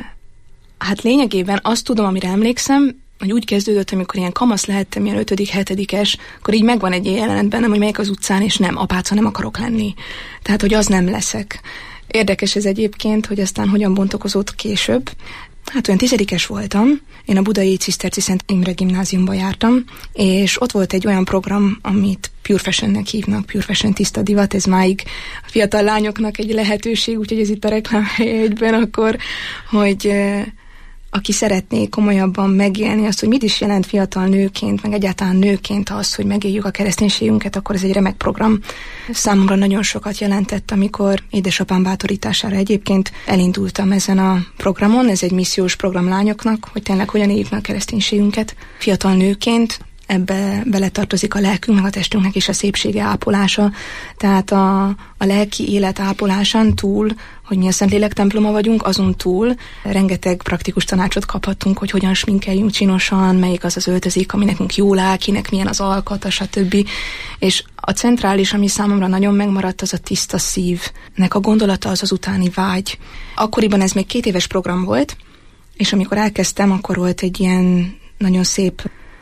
hát lényegében azt tudom, amire emlékszem, hogy úgy kezdődött, amikor ilyen kamasz lehettem, ilyen 5.-7-es, akkor így megvan egy jelenet bennem, hogy megyek az utcán, és nem, apáca nem akarok lenni. Tehát, hogy az nem leszek. Érdekes ez egyébként, hogy aztán hogyan bontakozott később. Hát olyan 10-es voltam, én a budai Ciszterci Szent Imre gimnáziumba jártam, és ott volt egy olyan program, amit Pure Fashionnek hívnak, Pure Fashion tiszta divat, ez máig a fiatal lányoknak egy lehetőség, úgyhogy ez itt a reklámhelye egyben akkor, hogy aki szeretné komolyabban megélni azt, hogy mit is jelent fiatal nőként, meg egyáltalán nőként az, hogy megéljük a kereszténységünket, akkor ez egy remek program. Számomra nagyon sokat jelentett, amikor édesapám bátorítására egyébként elindultam ezen a programon. Ez egy missziós program lányoknak, hogy tényleg hogyan éljük meg a kereszténységünket fiatal nőként. Ebbe beletartozik a lelkünk, meg a testünknek is a szépsége ápolása. Tehát a lelki élet ápolásán túl, hogy mi a Szentlélek temploma vagyunk, azon túl rengeteg praktikus tanácsot kaphattunk, hogy hogyan sminkeljünk csinosan, melyik az az öltözik, ami nekünk jól áll, kinek milyen az alkata, stb. És a centrális, ami számomra nagyon megmaradt, az a tiszta szívnek a gondolata, az utáni vágy. Akkoriban ez még 2 éves program volt, és amikor elkezdtem, akkor volt egy ilyen nagyon szép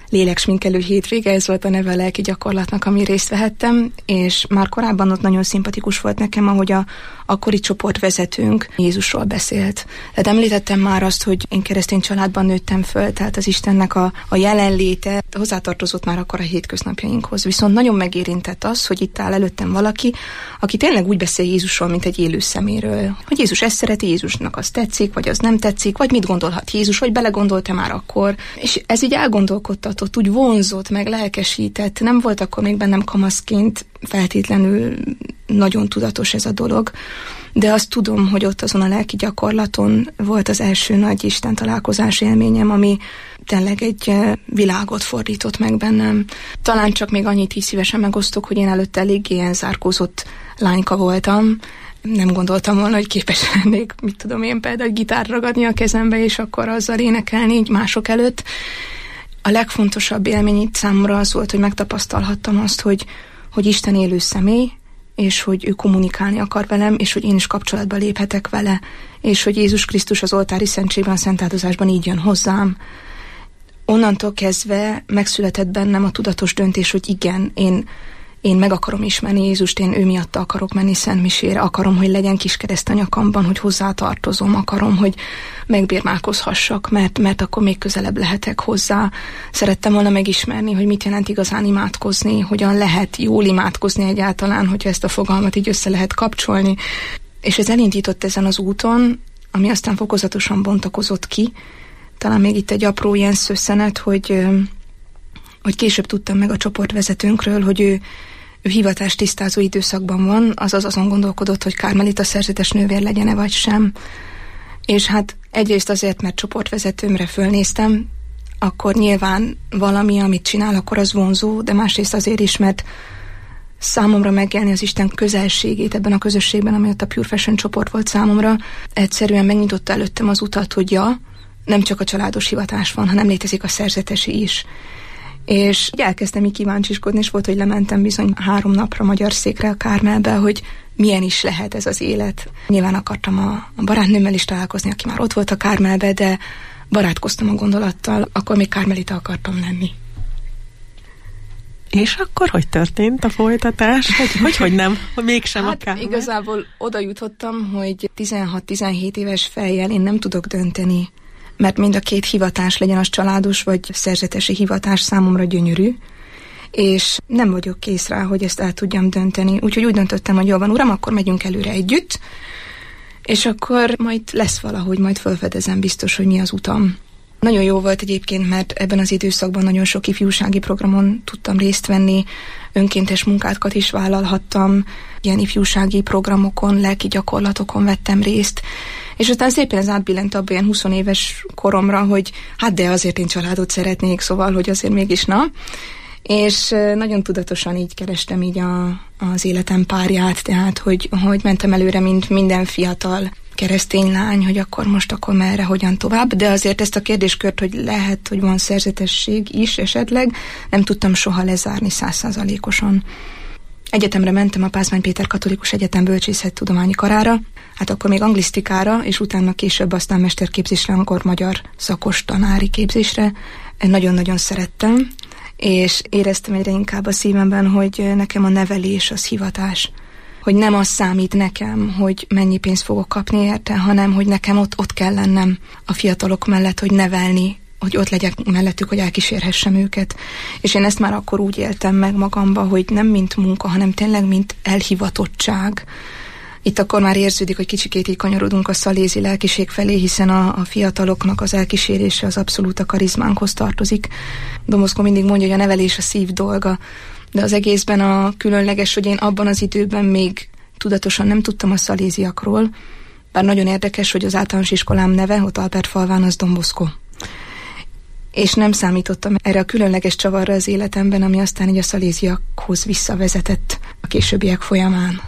léleksminkelő hétvége, ez volt a neve a lelki gyakorlatnak, ami részt vehettem, és már korábban ott nagyon szimpatikus volt nekem, ahogy a akkori csoportvezetőnk Jézusról beszélt. Tehát említettem már azt, hogy én keresztény családban nőttem föl, tehát az Istennek a jelenléte hozzátartozott már akkor a hétköznapjainkhoz. Viszont nagyon megérintett az, hogy itt áll előttem valaki, aki tényleg úgy beszél Jézusról, mint egy élő szeméről. Hogy Jézus ezt szereti, Jézusnak az tetszik, vagy az nem tetszik, vagy mit gondolhat Jézus, vagy belegondolta már akkor. És ez így elgondolkodtatott, úgy vonzott, meg lelkesített. Nem volt akkor még bennem kamaszként feltétlenül nagyon tudatos ez a dolog, de azt tudom, hogy ott azon a lelki gyakorlaton volt az első nagy Isten találkozás élményem, ami tényleg egy világot fordított meg bennem. Talán csak még annyit is szívesen megosztok, hogy én előtte eléggé ilyen zárkózott lányka voltam. Nem gondoltam volna, hogy képes lennék, mit tudom én, például gitárt ragadni a kezembe, és akkor azzal énekelni így mások előtt. A legfontosabb élmény itt számomra az volt, hogy megtapasztalhattam azt, hogy Isten élő személy, és hogy ő kommunikálni akar velem, és hogy én is kapcsolatba léphetek vele, és hogy Jézus Krisztus az oltári szentségben, a szentáldozásban így jön hozzám. Onnantól kezdve megszületett bennem a tudatos döntés, hogy igen, én meg akarom ismerni Jézust, ő miatta akarok menni szentmisére, akarom, hogy legyen kis kereszt a nyakamban, hogy hozzátartozom, akarom, hogy megbírmálkozhassak, mert akkor még közelebb lehetek hozzá. Szerettem volna megismerni, hogy mit jelent igazán imádkozni, hogyan lehet jól imádkozni egyáltalán, hogyha ezt a fogalmat így össze lehet kapcsolni. És ez elindított ezen az úton, ami aztán fokozatosan bontakozott ki. Talán még itt egy apró ilyen szösszenet, hogy később tudtam meg a csoportvezetőnkről, hogy ő hivatást tisztázó időszakban van, azaz azon gondolkodott, hogy karmelita szerzetes nővér legyen-e vagy sem. És hát egyrészt azért, mert csoportvezetőmre fölnéztem, akkor nyilván valami, amit csinál, akkor az vonzó, de másrészt azért is, mert számomra megélni az Isten közelségét ebben a közösségben, ami ott a Pure Fashion csoport volt számomra, egyszerűen megnyitotta előttem az utat, hogy nem csak a családos hivatás van, hanem létezik a szerzetesi is. És elkezdtem így kíváncsiskodni, és volt, hogy lementem bizony 3 napra magyar székre a Kármelbe, hogy milyen is lehet ez az élet. Nyilván akartam a barátnőmmel is találkozni, aki már ott volt a Kármelbe, de barátkoztam a gondolattal, akkor még kármelita akartam lenni. És akkor hogy történt a folytatás? Hogy nem? Mégsem hát a Kármel? Igazából oda jutottam, hogy 16-17 éves fejjel én nem tudok dönteni, mert mind a 2 hivatás, legyen az családos vagy szerzetesi hivatás, számomra gyönyörű, és nem vagyok kész rá, hogy ezt el tudjam dönteni. Úgyhogy úgy döntöttem, hogy jól van, uram, akkor megyünk előre együtt, és akkor majd lesz valahogy, majd felfedezem biztos, hogy mi az utam. Nagyon jó volt egyébként, mert ebben az időszakban nagyon sok ifjúsági programon tudtam részt venni, önkéntes munkákat is vállalhattam, ilyen ifjúsági programokon, lelki gyakorlatokon vettem részt, és aztán szépen ez átbillent abban ilyen 20 éves koromra, hogy hát de azért én családot szeretnék, szóval, hogy azért mégis és nagyon tudatosan így kerestem így az életem párját, tehát, hogy mentem előre, mint minden fiatal keresztény lány, hogy akkor merre, hogyan tovább, de azért ezt a kérdéskört, hogy lehet, hogy van szerzetesség is esetleg, nem tudtam soha lezárni 100%-osan. Egyetemre mentem a Pázmány Péter Katolikus Egyetem bölcsészettudományi karára, hát akkor még anglisztikára, és utána később aztán mesterképzésre, akkor magyar szakos tanári képzésre. Nagyon-nagyon szerettem, és éreztem egyre inkább a szívemben, hogy nekem a nevelés az hivatás. Hogy nem az számít nekem, hogy mennyi pénzt fogok kapni érte, hanem hogy nekem ott kell lennem a fiatalok mellett, hogy nevelni, hogy ott legyek mellettük, hogy elkísérhessem őket. És én ezt már akkor úgy éltem meg magamba, hogy nem mint munka, hanem tényleg mint elhivatottság. Itt akkor már érződik, hogy kicsikét így kanyarodunk a szalézi lelkiség felé, hiszen a fiataloknak az elkísérése az abszolút a karizmánkhoz tartozik. Don Bosco mindig mondja, hogy a nevelés a szív dolga, de az egészben a különleges, hogy én abban az időben még tudatosan nem tudtam a szaléziakról, bár nagyon érdekes, hogy az általános iskolám neve, ott Alpertfalván, az Don Bosco. És nem számítottam erre a különleges csavarra az életemben, ami aztán így a szaléziakhoz visszavezetett a későbbiek folyamán.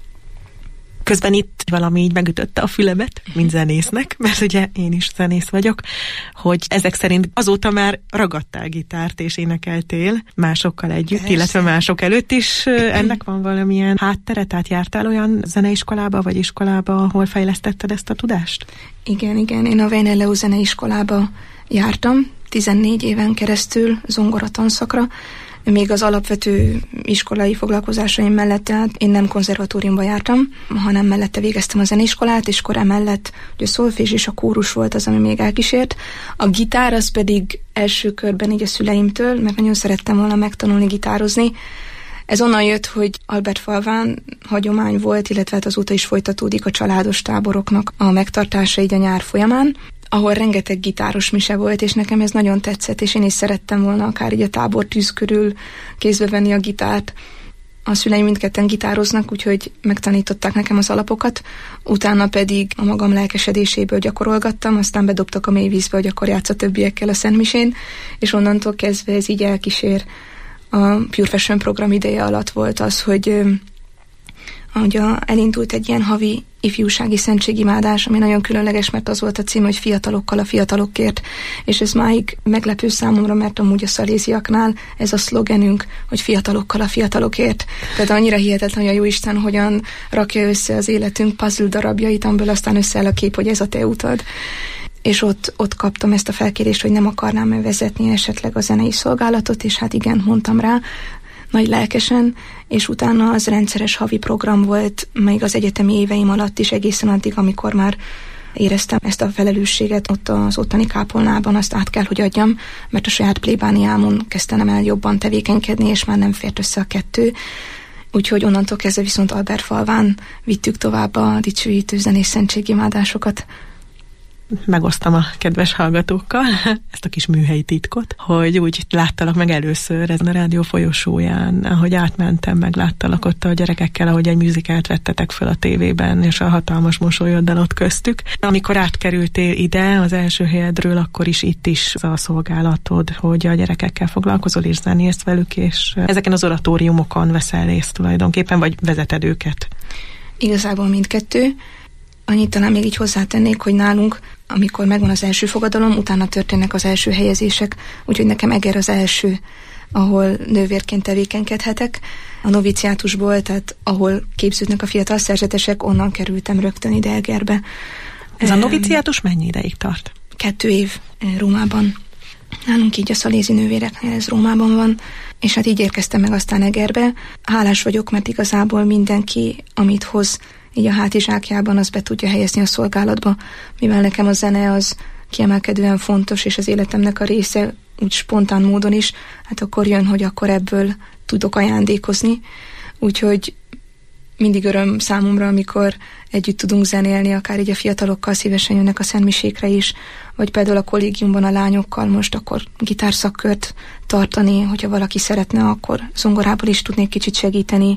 Közben itt valami így megütötte a fülemet, mint zenésznek, mert ugye én is zenész vagyok, hogy ezek szerint azóta már ragadtál gitárt és énekeltél másokkal együtt, persze, illetve mások előtt is. Ennek van valamilyen háttere? Tehát jártál olyan zeneiskolába vagy iskolába, ahol fejlesztetted ezt a tudást? Igen, én a Weinelleu zeneiskolába jártam, 14 éven keresztül zongora tanszakra, még az alapvető iskolai foglalkozásaim mellett, tehát én nem konzervatóriumba jártam, hanem mellette végeztem a zeneiskolát, és akkor emellett ugye a szolfés és a kórus volt az, ami még elkísért. A gitár az pedig első körben így a szüleimtől, mert nagyon szerettem volna megtanulni gitározni. Ez onnan jött, hogy Albertfalván hagyomány volt, illetve hát azóta is folytatódik a családos táboroknak a megtartása így a nyár folyamán, ahol rengeteg gitáros mise volt, és nekem ez nagyon tetszett, és én is szerettem volna akár így a tábortűz körül kézbe venni a gitárt. A szüleim mindketten gitároznak, úgyhogy megtanították nekem az alapokat, utána pedig a magam lelkesedéséből gyakorolgattam, aztán bedobtak a mélyvízbe, hogy akkor játsz a többiekkel a szentmisén, és onnantól kezdve ez így elkísér. A Pure Fashion program ideje alatt volt az, hogy elindult egy ilyen havi ifjúsági szentségimádás, ami nagyon különleges, mert az volt a cím, hogy fiatalokkal a fiatalokért, és ez máig meglepő számomra, mert amúgy a szaléziaknál ez a szlogenünk, hogy fiatalokkal a fiatalokért. Tehát annyira hihetetlen, hogy a Jóisten hogyan rakja össze az életünk puzzle darabjait, amiből aztán összeáll a kép, hogy ez a te utad. És ott kaptam ezt a felkérést, hogy nem akarnám vezetni esetleg a zenei szolgálatot, és hát igen, mondtam rá, nagy lelkesen, és utána az rendszeres havi program volt még az egyetemi éveim alatt is, egészen addig, amikor már éreztem ezt a felelősséget ott az ottani kápolnában, azt át kell, hogy adjam, mert a saját plébániámon kezdtem el jobban tevékenykedni, és már nem fért össze a kettő. Úgyhogy onnantól kezdve viszont Albertfalván vittük tovább a dicsőítő zenés szentségimádásokat. Megosztam a kedves hallgatókkal ezt a kis műhelyi titkot, hogy úgy láttalak meg először ezen a rádió folyosóján, ahogy átmentem, megláttalak ott a gyerekekkel, ahogy egy musicalt vettetek fel a tévében, és a hatalmas mosolyoddal ott köztük. Amikor átkerültél ide az első helyedről, akkor is itt is a szolgálatod, hogy a gyerekekkel foglalkozol és zenélsz velük, és ezeken az oratóriumokon veszel részt tulajdonképpen, vagy vezeted őket? Igazából mindkettő. Annyit talán még így hozzátennék, hogy nálunk, amikor megvan az első fogadalom, utána történnek az első helyezések, úgyhogy nekem Eger az első, ahol nővérként tevékenykedhetek. A noviciátusból, tehát ahol képződnek a fiatal szerzetesek, onnan kerültem rögtön ide Egerbe. Ez a noviciátus mennyi ideig tart? 2 év Rómában. Nálunk így a szalézi nővéreknél ez Rómában van, és hát így érkeztem meg aztán Egerbe. Hálás vagyok, mert igazából mindenki, amit hoz, így a hátizsákjában az be tudja helyezni a szolgálatba, mivel nekem a zene az kiemelkedően fontos, és az életemnek a része úgy spontán módon is, hát akkor jön, hogy akkor ebből tudok ajándékozni. Úgyhogy mindig öröm számomra, amikor együtt tudunk zenélni, akár így a fiatalokkal szívesen jönnek a szentmisékre is, vagy például a kollégiumban a lányokkal most akkor gitárszakkört tartani, hogyha valaki szeretne, akkor zongorából is tudnék kicsit segíteni.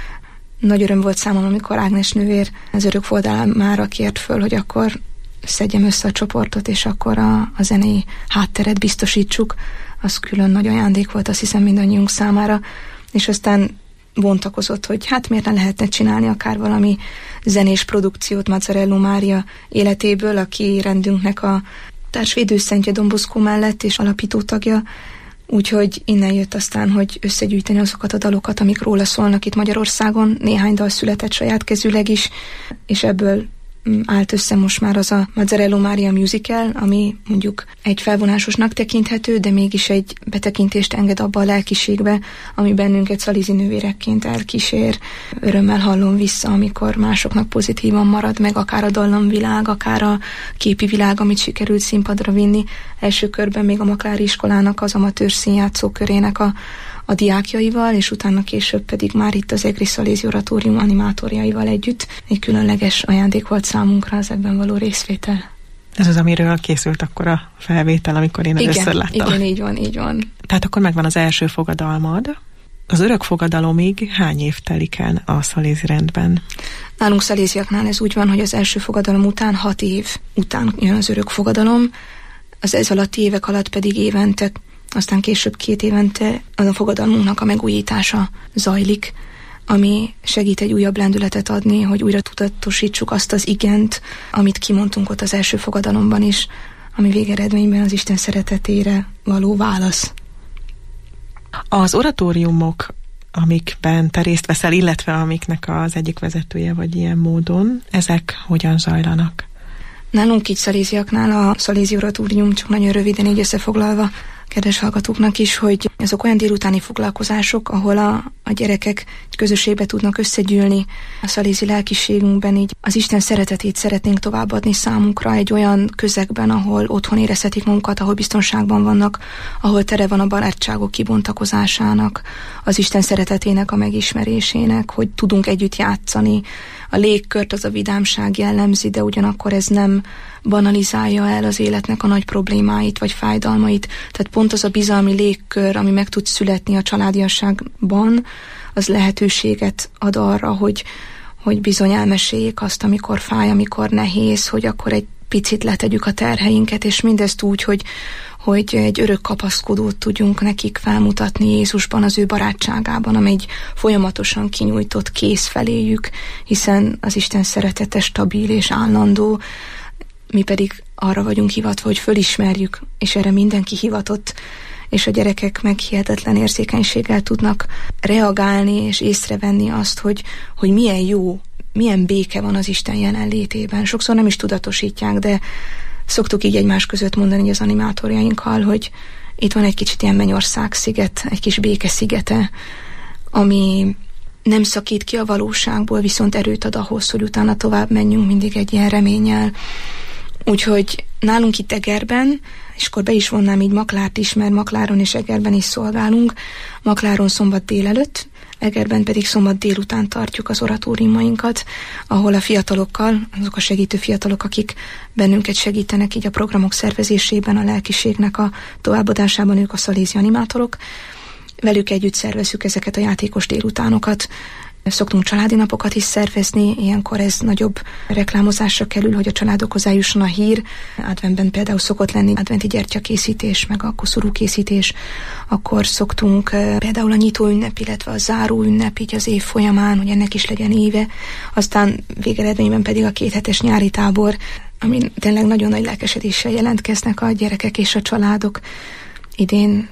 Nagy öröm volt számomra, amikor Ágnes nővér az örökfordámára kért föl, hogy akkor szedjem össze a csoportot, és akkor a zenei hátteret biztosítsuk. Az külön nagy ajándék volt, azt hiszem mindannyiunk számára. És aztán bontakozott, hogy hát miért ne lehetne csinálni akár valami zenés produkciót Mazzarello Mária életéből, aki rendünknek a társvédőszentje Don Bosco mellett és alapító tagja. Úgyhogy innen jött aztán, hogy összegyűjteni azokat a dalokat, amik róla szólnak itt Magyarországon. Néhány dal született saját kezűleg is, és ebből állt össze most már az a Mazzarello Mária musical, ami mondjuk egy felvonásosnak tekinthető, de mégis egy betekintést enged abba a lelkiségbe, ami bennünket szalézi nővérekként elkísér. Örömmel hallom vissza, amikor másoknak pozitívan marad meg, akár a dallamvilág, akár a képi világ, amit sikerült színpadra vinni. Első körben még a Maklári iskolának az amatőr színjátszó körének a diákjaival, és utána később pedig már itt az Egri Szalézi Oratórium animátorjaival együtt. Egy különleges ajándék volt számunkra az ebben való részvétel. Ez az, amiről készült akkor a felvétel, amikor én először láttam. Igen, így van. Tehát akkor megvan az első fogadalmad. Az örök fogadalomig hány év telik el a szalézi rendben? Nálunk szaléziaknál ez úgy van, hogy az első fogadalom után 6 év után jön az örök fogadalom, az ez alatti évek alatt pedig évente, aztán később 2 évente az a fogadalmunknak a megújítása zajlik, ami segít egy újabb lendületet adni, hogy újra tudatosítsuk azt az igent, amit kimondtunk ott az első fogadalomban is, ami végeredményben az Isten szeretetére való válasz. Az oratóriumok, amikben te részt veszel, illetve amiknek az egyik vezetője vagy ilyen módon, ezek hogyan zajlanak? Nálunk így szaléziaknál a szalézi oratórium, csak nagyon röviden így összefoglalva, kedves hallgatóknak is, hogy azok olyan délutáni foglalkozások, ahol a gyerekek közösségbe tudnak összegyűlni. A szalézi lelkiségünkben így az Isten szeretetét szeretnénk továbbadni számukra egy olyan közegben, ahol otthon érezhetik magukat, ahol biztonságban vannak, ahol tere van a barátságok kibontakozásának, az Isten szeretetének a megismerésének, hogy tudunk együtt játszani. A légkört az a vidámság jellemzi, de ugyanakkor ez nem banalizálja el az életnek a nagy problémáit vagy fájdalmait. Tehát pont az a bizalmi légkör, ami meg tud születni a családiasságban, az lehetőséget ad arra, hogy bizony elmeséljék azt, amikor fáj, amikor nehéz, hogy akkor egy picit letegyük a terheinket, és mindezt úgy, hogy egy örök kapaszkodót tudjunk nekik felmutatni Jézusban, az ő barátságában, amely egy folyamatosan kinyújtott kéz feléjük, hiszen az Isten szeretete stabil és állandó, mi pedig arra vagyunk hivatva, hogy fölismerjük, és erre mindenki hivatott, és a gyerekek meg hihetetlen érzékenységgel tudnak reagálni és észrevenni azt, hogy milyen jó, milyen béke van az Isten jelenlétében. Sokszor nem is tudatosítják, de szoktuk így egymás között mondani az animátorjainkkal, hogy itt van egy kicsit ilyen Mennyország sziget, egy kis béke szigete, ami nem szakít ki a valóságból, viszont erőt ad ahhoz, hogy utána tovább menjünk mindig egy ilyen reménnyel. Úgyhogy nálunk itt Egerben, és akkor be is vonnám így Maklárt is, mert Makláron és Egerben is szolgálunk. Makláron szombat délelőtt, Egerben pedig szombat délután tartjuk az oratóriumainkat, ahol a fiatalokkal, azok a segítő fiatalok, akik bennünket segítenek így a programok szervezésében, a lelkiségnek a továbbadásában, ők a szalézi animátorok. Velük együtt szervezzük ezeket a játékos délutánokat. Szoktunk családi napokat is szervezni, ilyenkor ez nagyobb reklámozásra kerül, hogy a családok hozzájusson a hír. Adventben például szokott lenni adventi gyertyakészítés, meg a koszorú készítés. Akkor szoktunk például a nyitó ünnep, illetve a záró ünnep így az év folyamán, hogy ennek is legyen éve. Aztán végeredményben pedig a 2 hetes nyári tábor, amin tényleg nagyon nagy lelkesedéssel jelentkeznek a gyerekek és a családok. Idén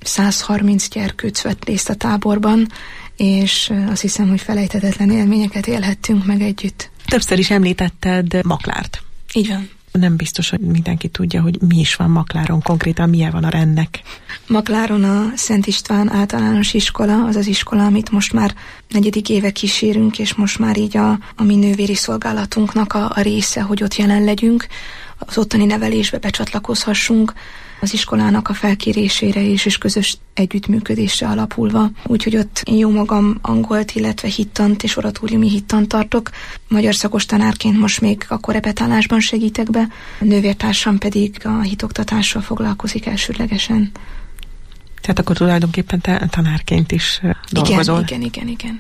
130 gyerkőc vett részt a táborban, és azt hiszem, hogy felejthetetlen élményeket élhettünk meg együtt. Többször is említetted Maklárt. Így van. Nem biztos, hogy mindenki tudja, hogy mi is van Makláron, konkrétan milyen van a rendnek. Makláron a Szent István általános iskola, az az iskola, amit most már 4. éve kísérünk, és most már így a mi nővéri szolgálatunknak a része, hogy ott jelen legyünk, az ottani nevelésbe becsatlakozhassunk, az iskolának a felkérésére és közös együttműködésre alapulva. Úgyhogy ott én jó magam angolt, illetve hittant és oratóriumi hittant tartok. Magyar szakos tanárként most még a korepetálásban segítek be, a nővértársam pedig a hitoktatással foglalkozik elsődlegesen. Tehát akkor tulajdonképpen te tanárként is dolgozol. Igen.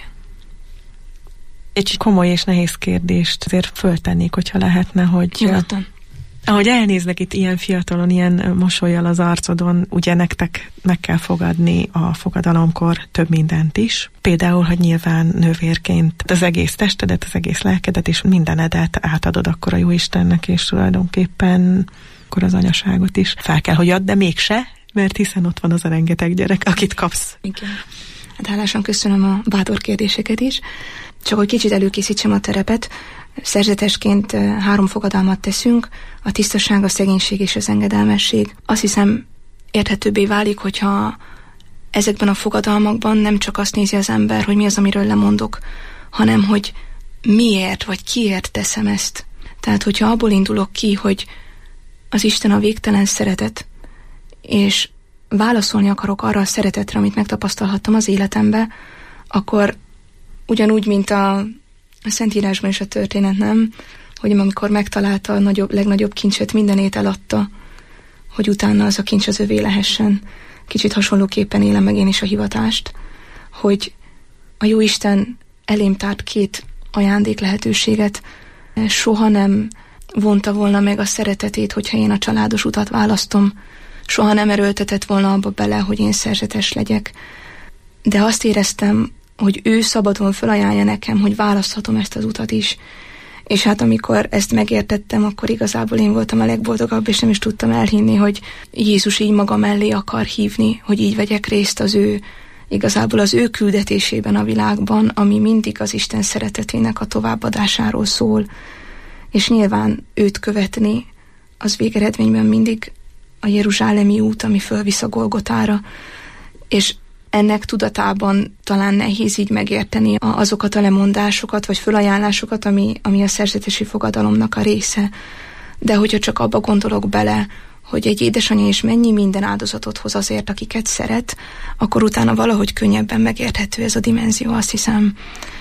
Egy komoly és nehéz kérdést azért föltennék, hogyha lehetne, hogy... Nyugodtan. Ahogy elnéznek itt ilyen fiatalon, ilyen mosollyal az arcodon, ugye nektek meg kell fogadni a fogadalomkor több mindent is. Például, hogy nyilván nővérként az egész testedet, az egész lelkedet és mindenedet átadod akkor a Jóistennek, és tulajdonképpen akkor az anyaságot is fel kell, hogy add, de mégse, mert hiszen ott van az a rengeteg gyerek, akit kapsz. Igen. Hát hálásan köszönöm a bátor kérdéseket is. Csak hogy kicsit előkészítsem a terepet, szerzetesként 3 fogadalmat teszünk, a tisztaság, a szegénység és az engedelmesség. Azt hiszem érthetőbbé válik, hogyha ezekben a fogadalmakban nem csak azt nézi az ember, hogy mi az, amiről lemondok, hanem hogy miért vagy kiért teszem ezt. Tehát, hogyha abból indulok ki, hogy az Isten a végtelen szeretet, és válaszolni akarok arra a szeretetre, amit megtapasztalhattam az életembe, akkor ugyanúgy, mint a Szentírásban is a történet, nem? Hogy amikor megtalálta a legnagyobb kincset, mindenét eladta, hogy utána az a kincs az övé lehessen. Kicsit hasonlóképpen élem meg én is a hivatást, hogy a Jóisten elém tárt 2 ajándék lehetőséget, soha nem vonta volna meg a szeretetét, hogyha én a családos utat választom, soha nem erőltetett volna abba bele, hogy én szerzetes legyek. De azt éreztem, hogy ő szabadon felajánlja nekem, hogy választhatom ezt az utat is. És hát amikor ezt megértettem, akkor igazából én voltam a legboldogabb, és nem is tudtam elhinni, hogy Jézus így maga mellé akar hívni, hogy így vegyek részt igazából az ő küldetésében a világban, ami mindig az Isten szeretetének a továbbadásáról szól. és nyilván őt követni, az végeredményben mindig a jeruzsálemi út, ami fölvisz a Golgotára, és ennek tudatában talán nehéz így megérteni azokat a lemondásokat, vagy fölajánlásokat, ami a szerzetesi fogadalomnak a része. De hogyha csak abba gondolok bele, hogy egy édesanyja is mennyi minden áldozatot hoz azért, akiket szeret, akkor utána valahogy könnyebben megérthető ez a dimenzió, azt hiszem.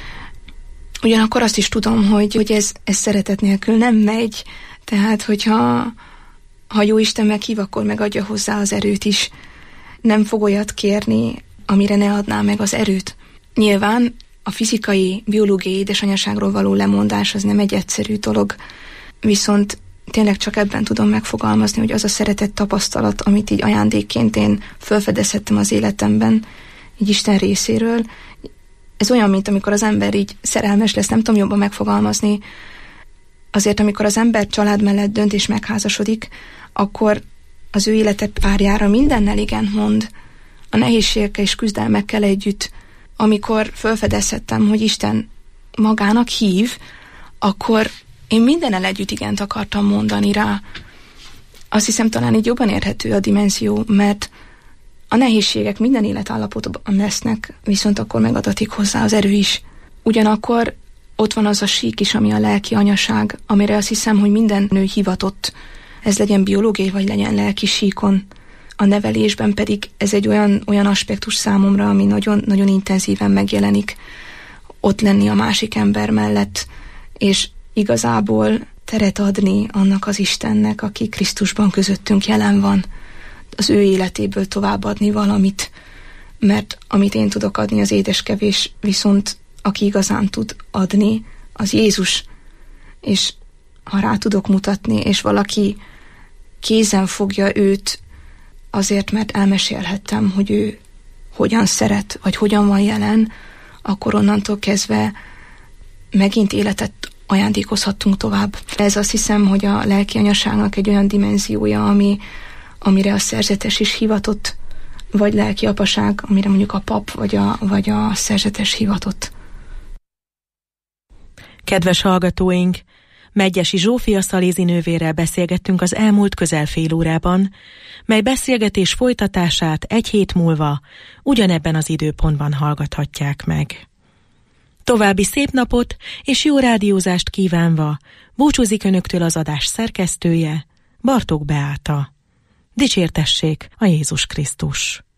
Ugyanakkor azt is tudom, hogy ez szeretet nélkül nem megy, tehát hogyha Jóisten meghív, akkor megadja hozzá az erőt is. Nem fog olyat kérni, amire ne adná meg az erőt. Nyilván a fizikai, biológiai édesanyaságról való lemondás az nem egy egyszerű dolog, viszont tényleg csak ebben tudom megfogalmazni, hogy az a szeretet tapasztalat, amit így ajándékként én felfedezhettem az életemben, így Isten részéről, ez olyan, mint amikor az ember így szerelmes lesz, nem tudom jobban megfogalmazni. Azért, amikor az ember család mellett dönt és megházasodik, akkor az ő élete párjára mindennel igent mond, a nehézségekkel és küzdelmekkel együtt. Amikor felfedezhettem, hogy Isten magának hív, akkor én mindennel együtt igent akartam mondani rá. Azt hiszem, talán így jobban érthető a dimenzió, mert a nehézségek minden életállapotban lesznek, viszont akkor megadatik hozzá az erő is. Ugyanakkor ott van az a sík is, ami a lelki anyaság, amire azt hiszem, hogy minden nő hivatott, ez legyen biológiai, vagy legyen lelki síkon. A nevelésben pedig ez egy olyan aspektus számomra, ami nagyon, nagyon intenzíven megjelenik. Ott lenni a másik ember mellett, és igazából teret adni annak az Istennek, aki Krisztusban közöttünk jelen van. Az ő életéből továbbadni valamit, mert amit én tudok adni, az édeskevés, viszont aki igazán tud adni, az Jézus. És ha rá tudok mutatni, és valaki kézen fogja őt, azért, mert elmesélhettem, hogy ő hogyan szeret, vagy hogyan van jelen, akkor onnantól kezdve megint életet ajándékozhattunk tovább. Ez azt hiszem, hogy a lelki anyaságnak egy olyan dimenziója, amire a szerzetes is hivatott, vagy lelki apaság, amire mondjuk a pap vagy a szerzetes hivatott. Kedves hallgatóink! Medgyessy Zsófia szalézi nővérrel beszélgettünk az elmúlt közel fél órában, mely beszélgetés folytatását egy hét múlva ugyanebben az időpontban hallgathatják meg. További szép napot és jó rádiózást kívánva búcsúzik önöktől az adás szerkesztője, Bartók Beáta. Dicsértessék a Jézus Krisztus!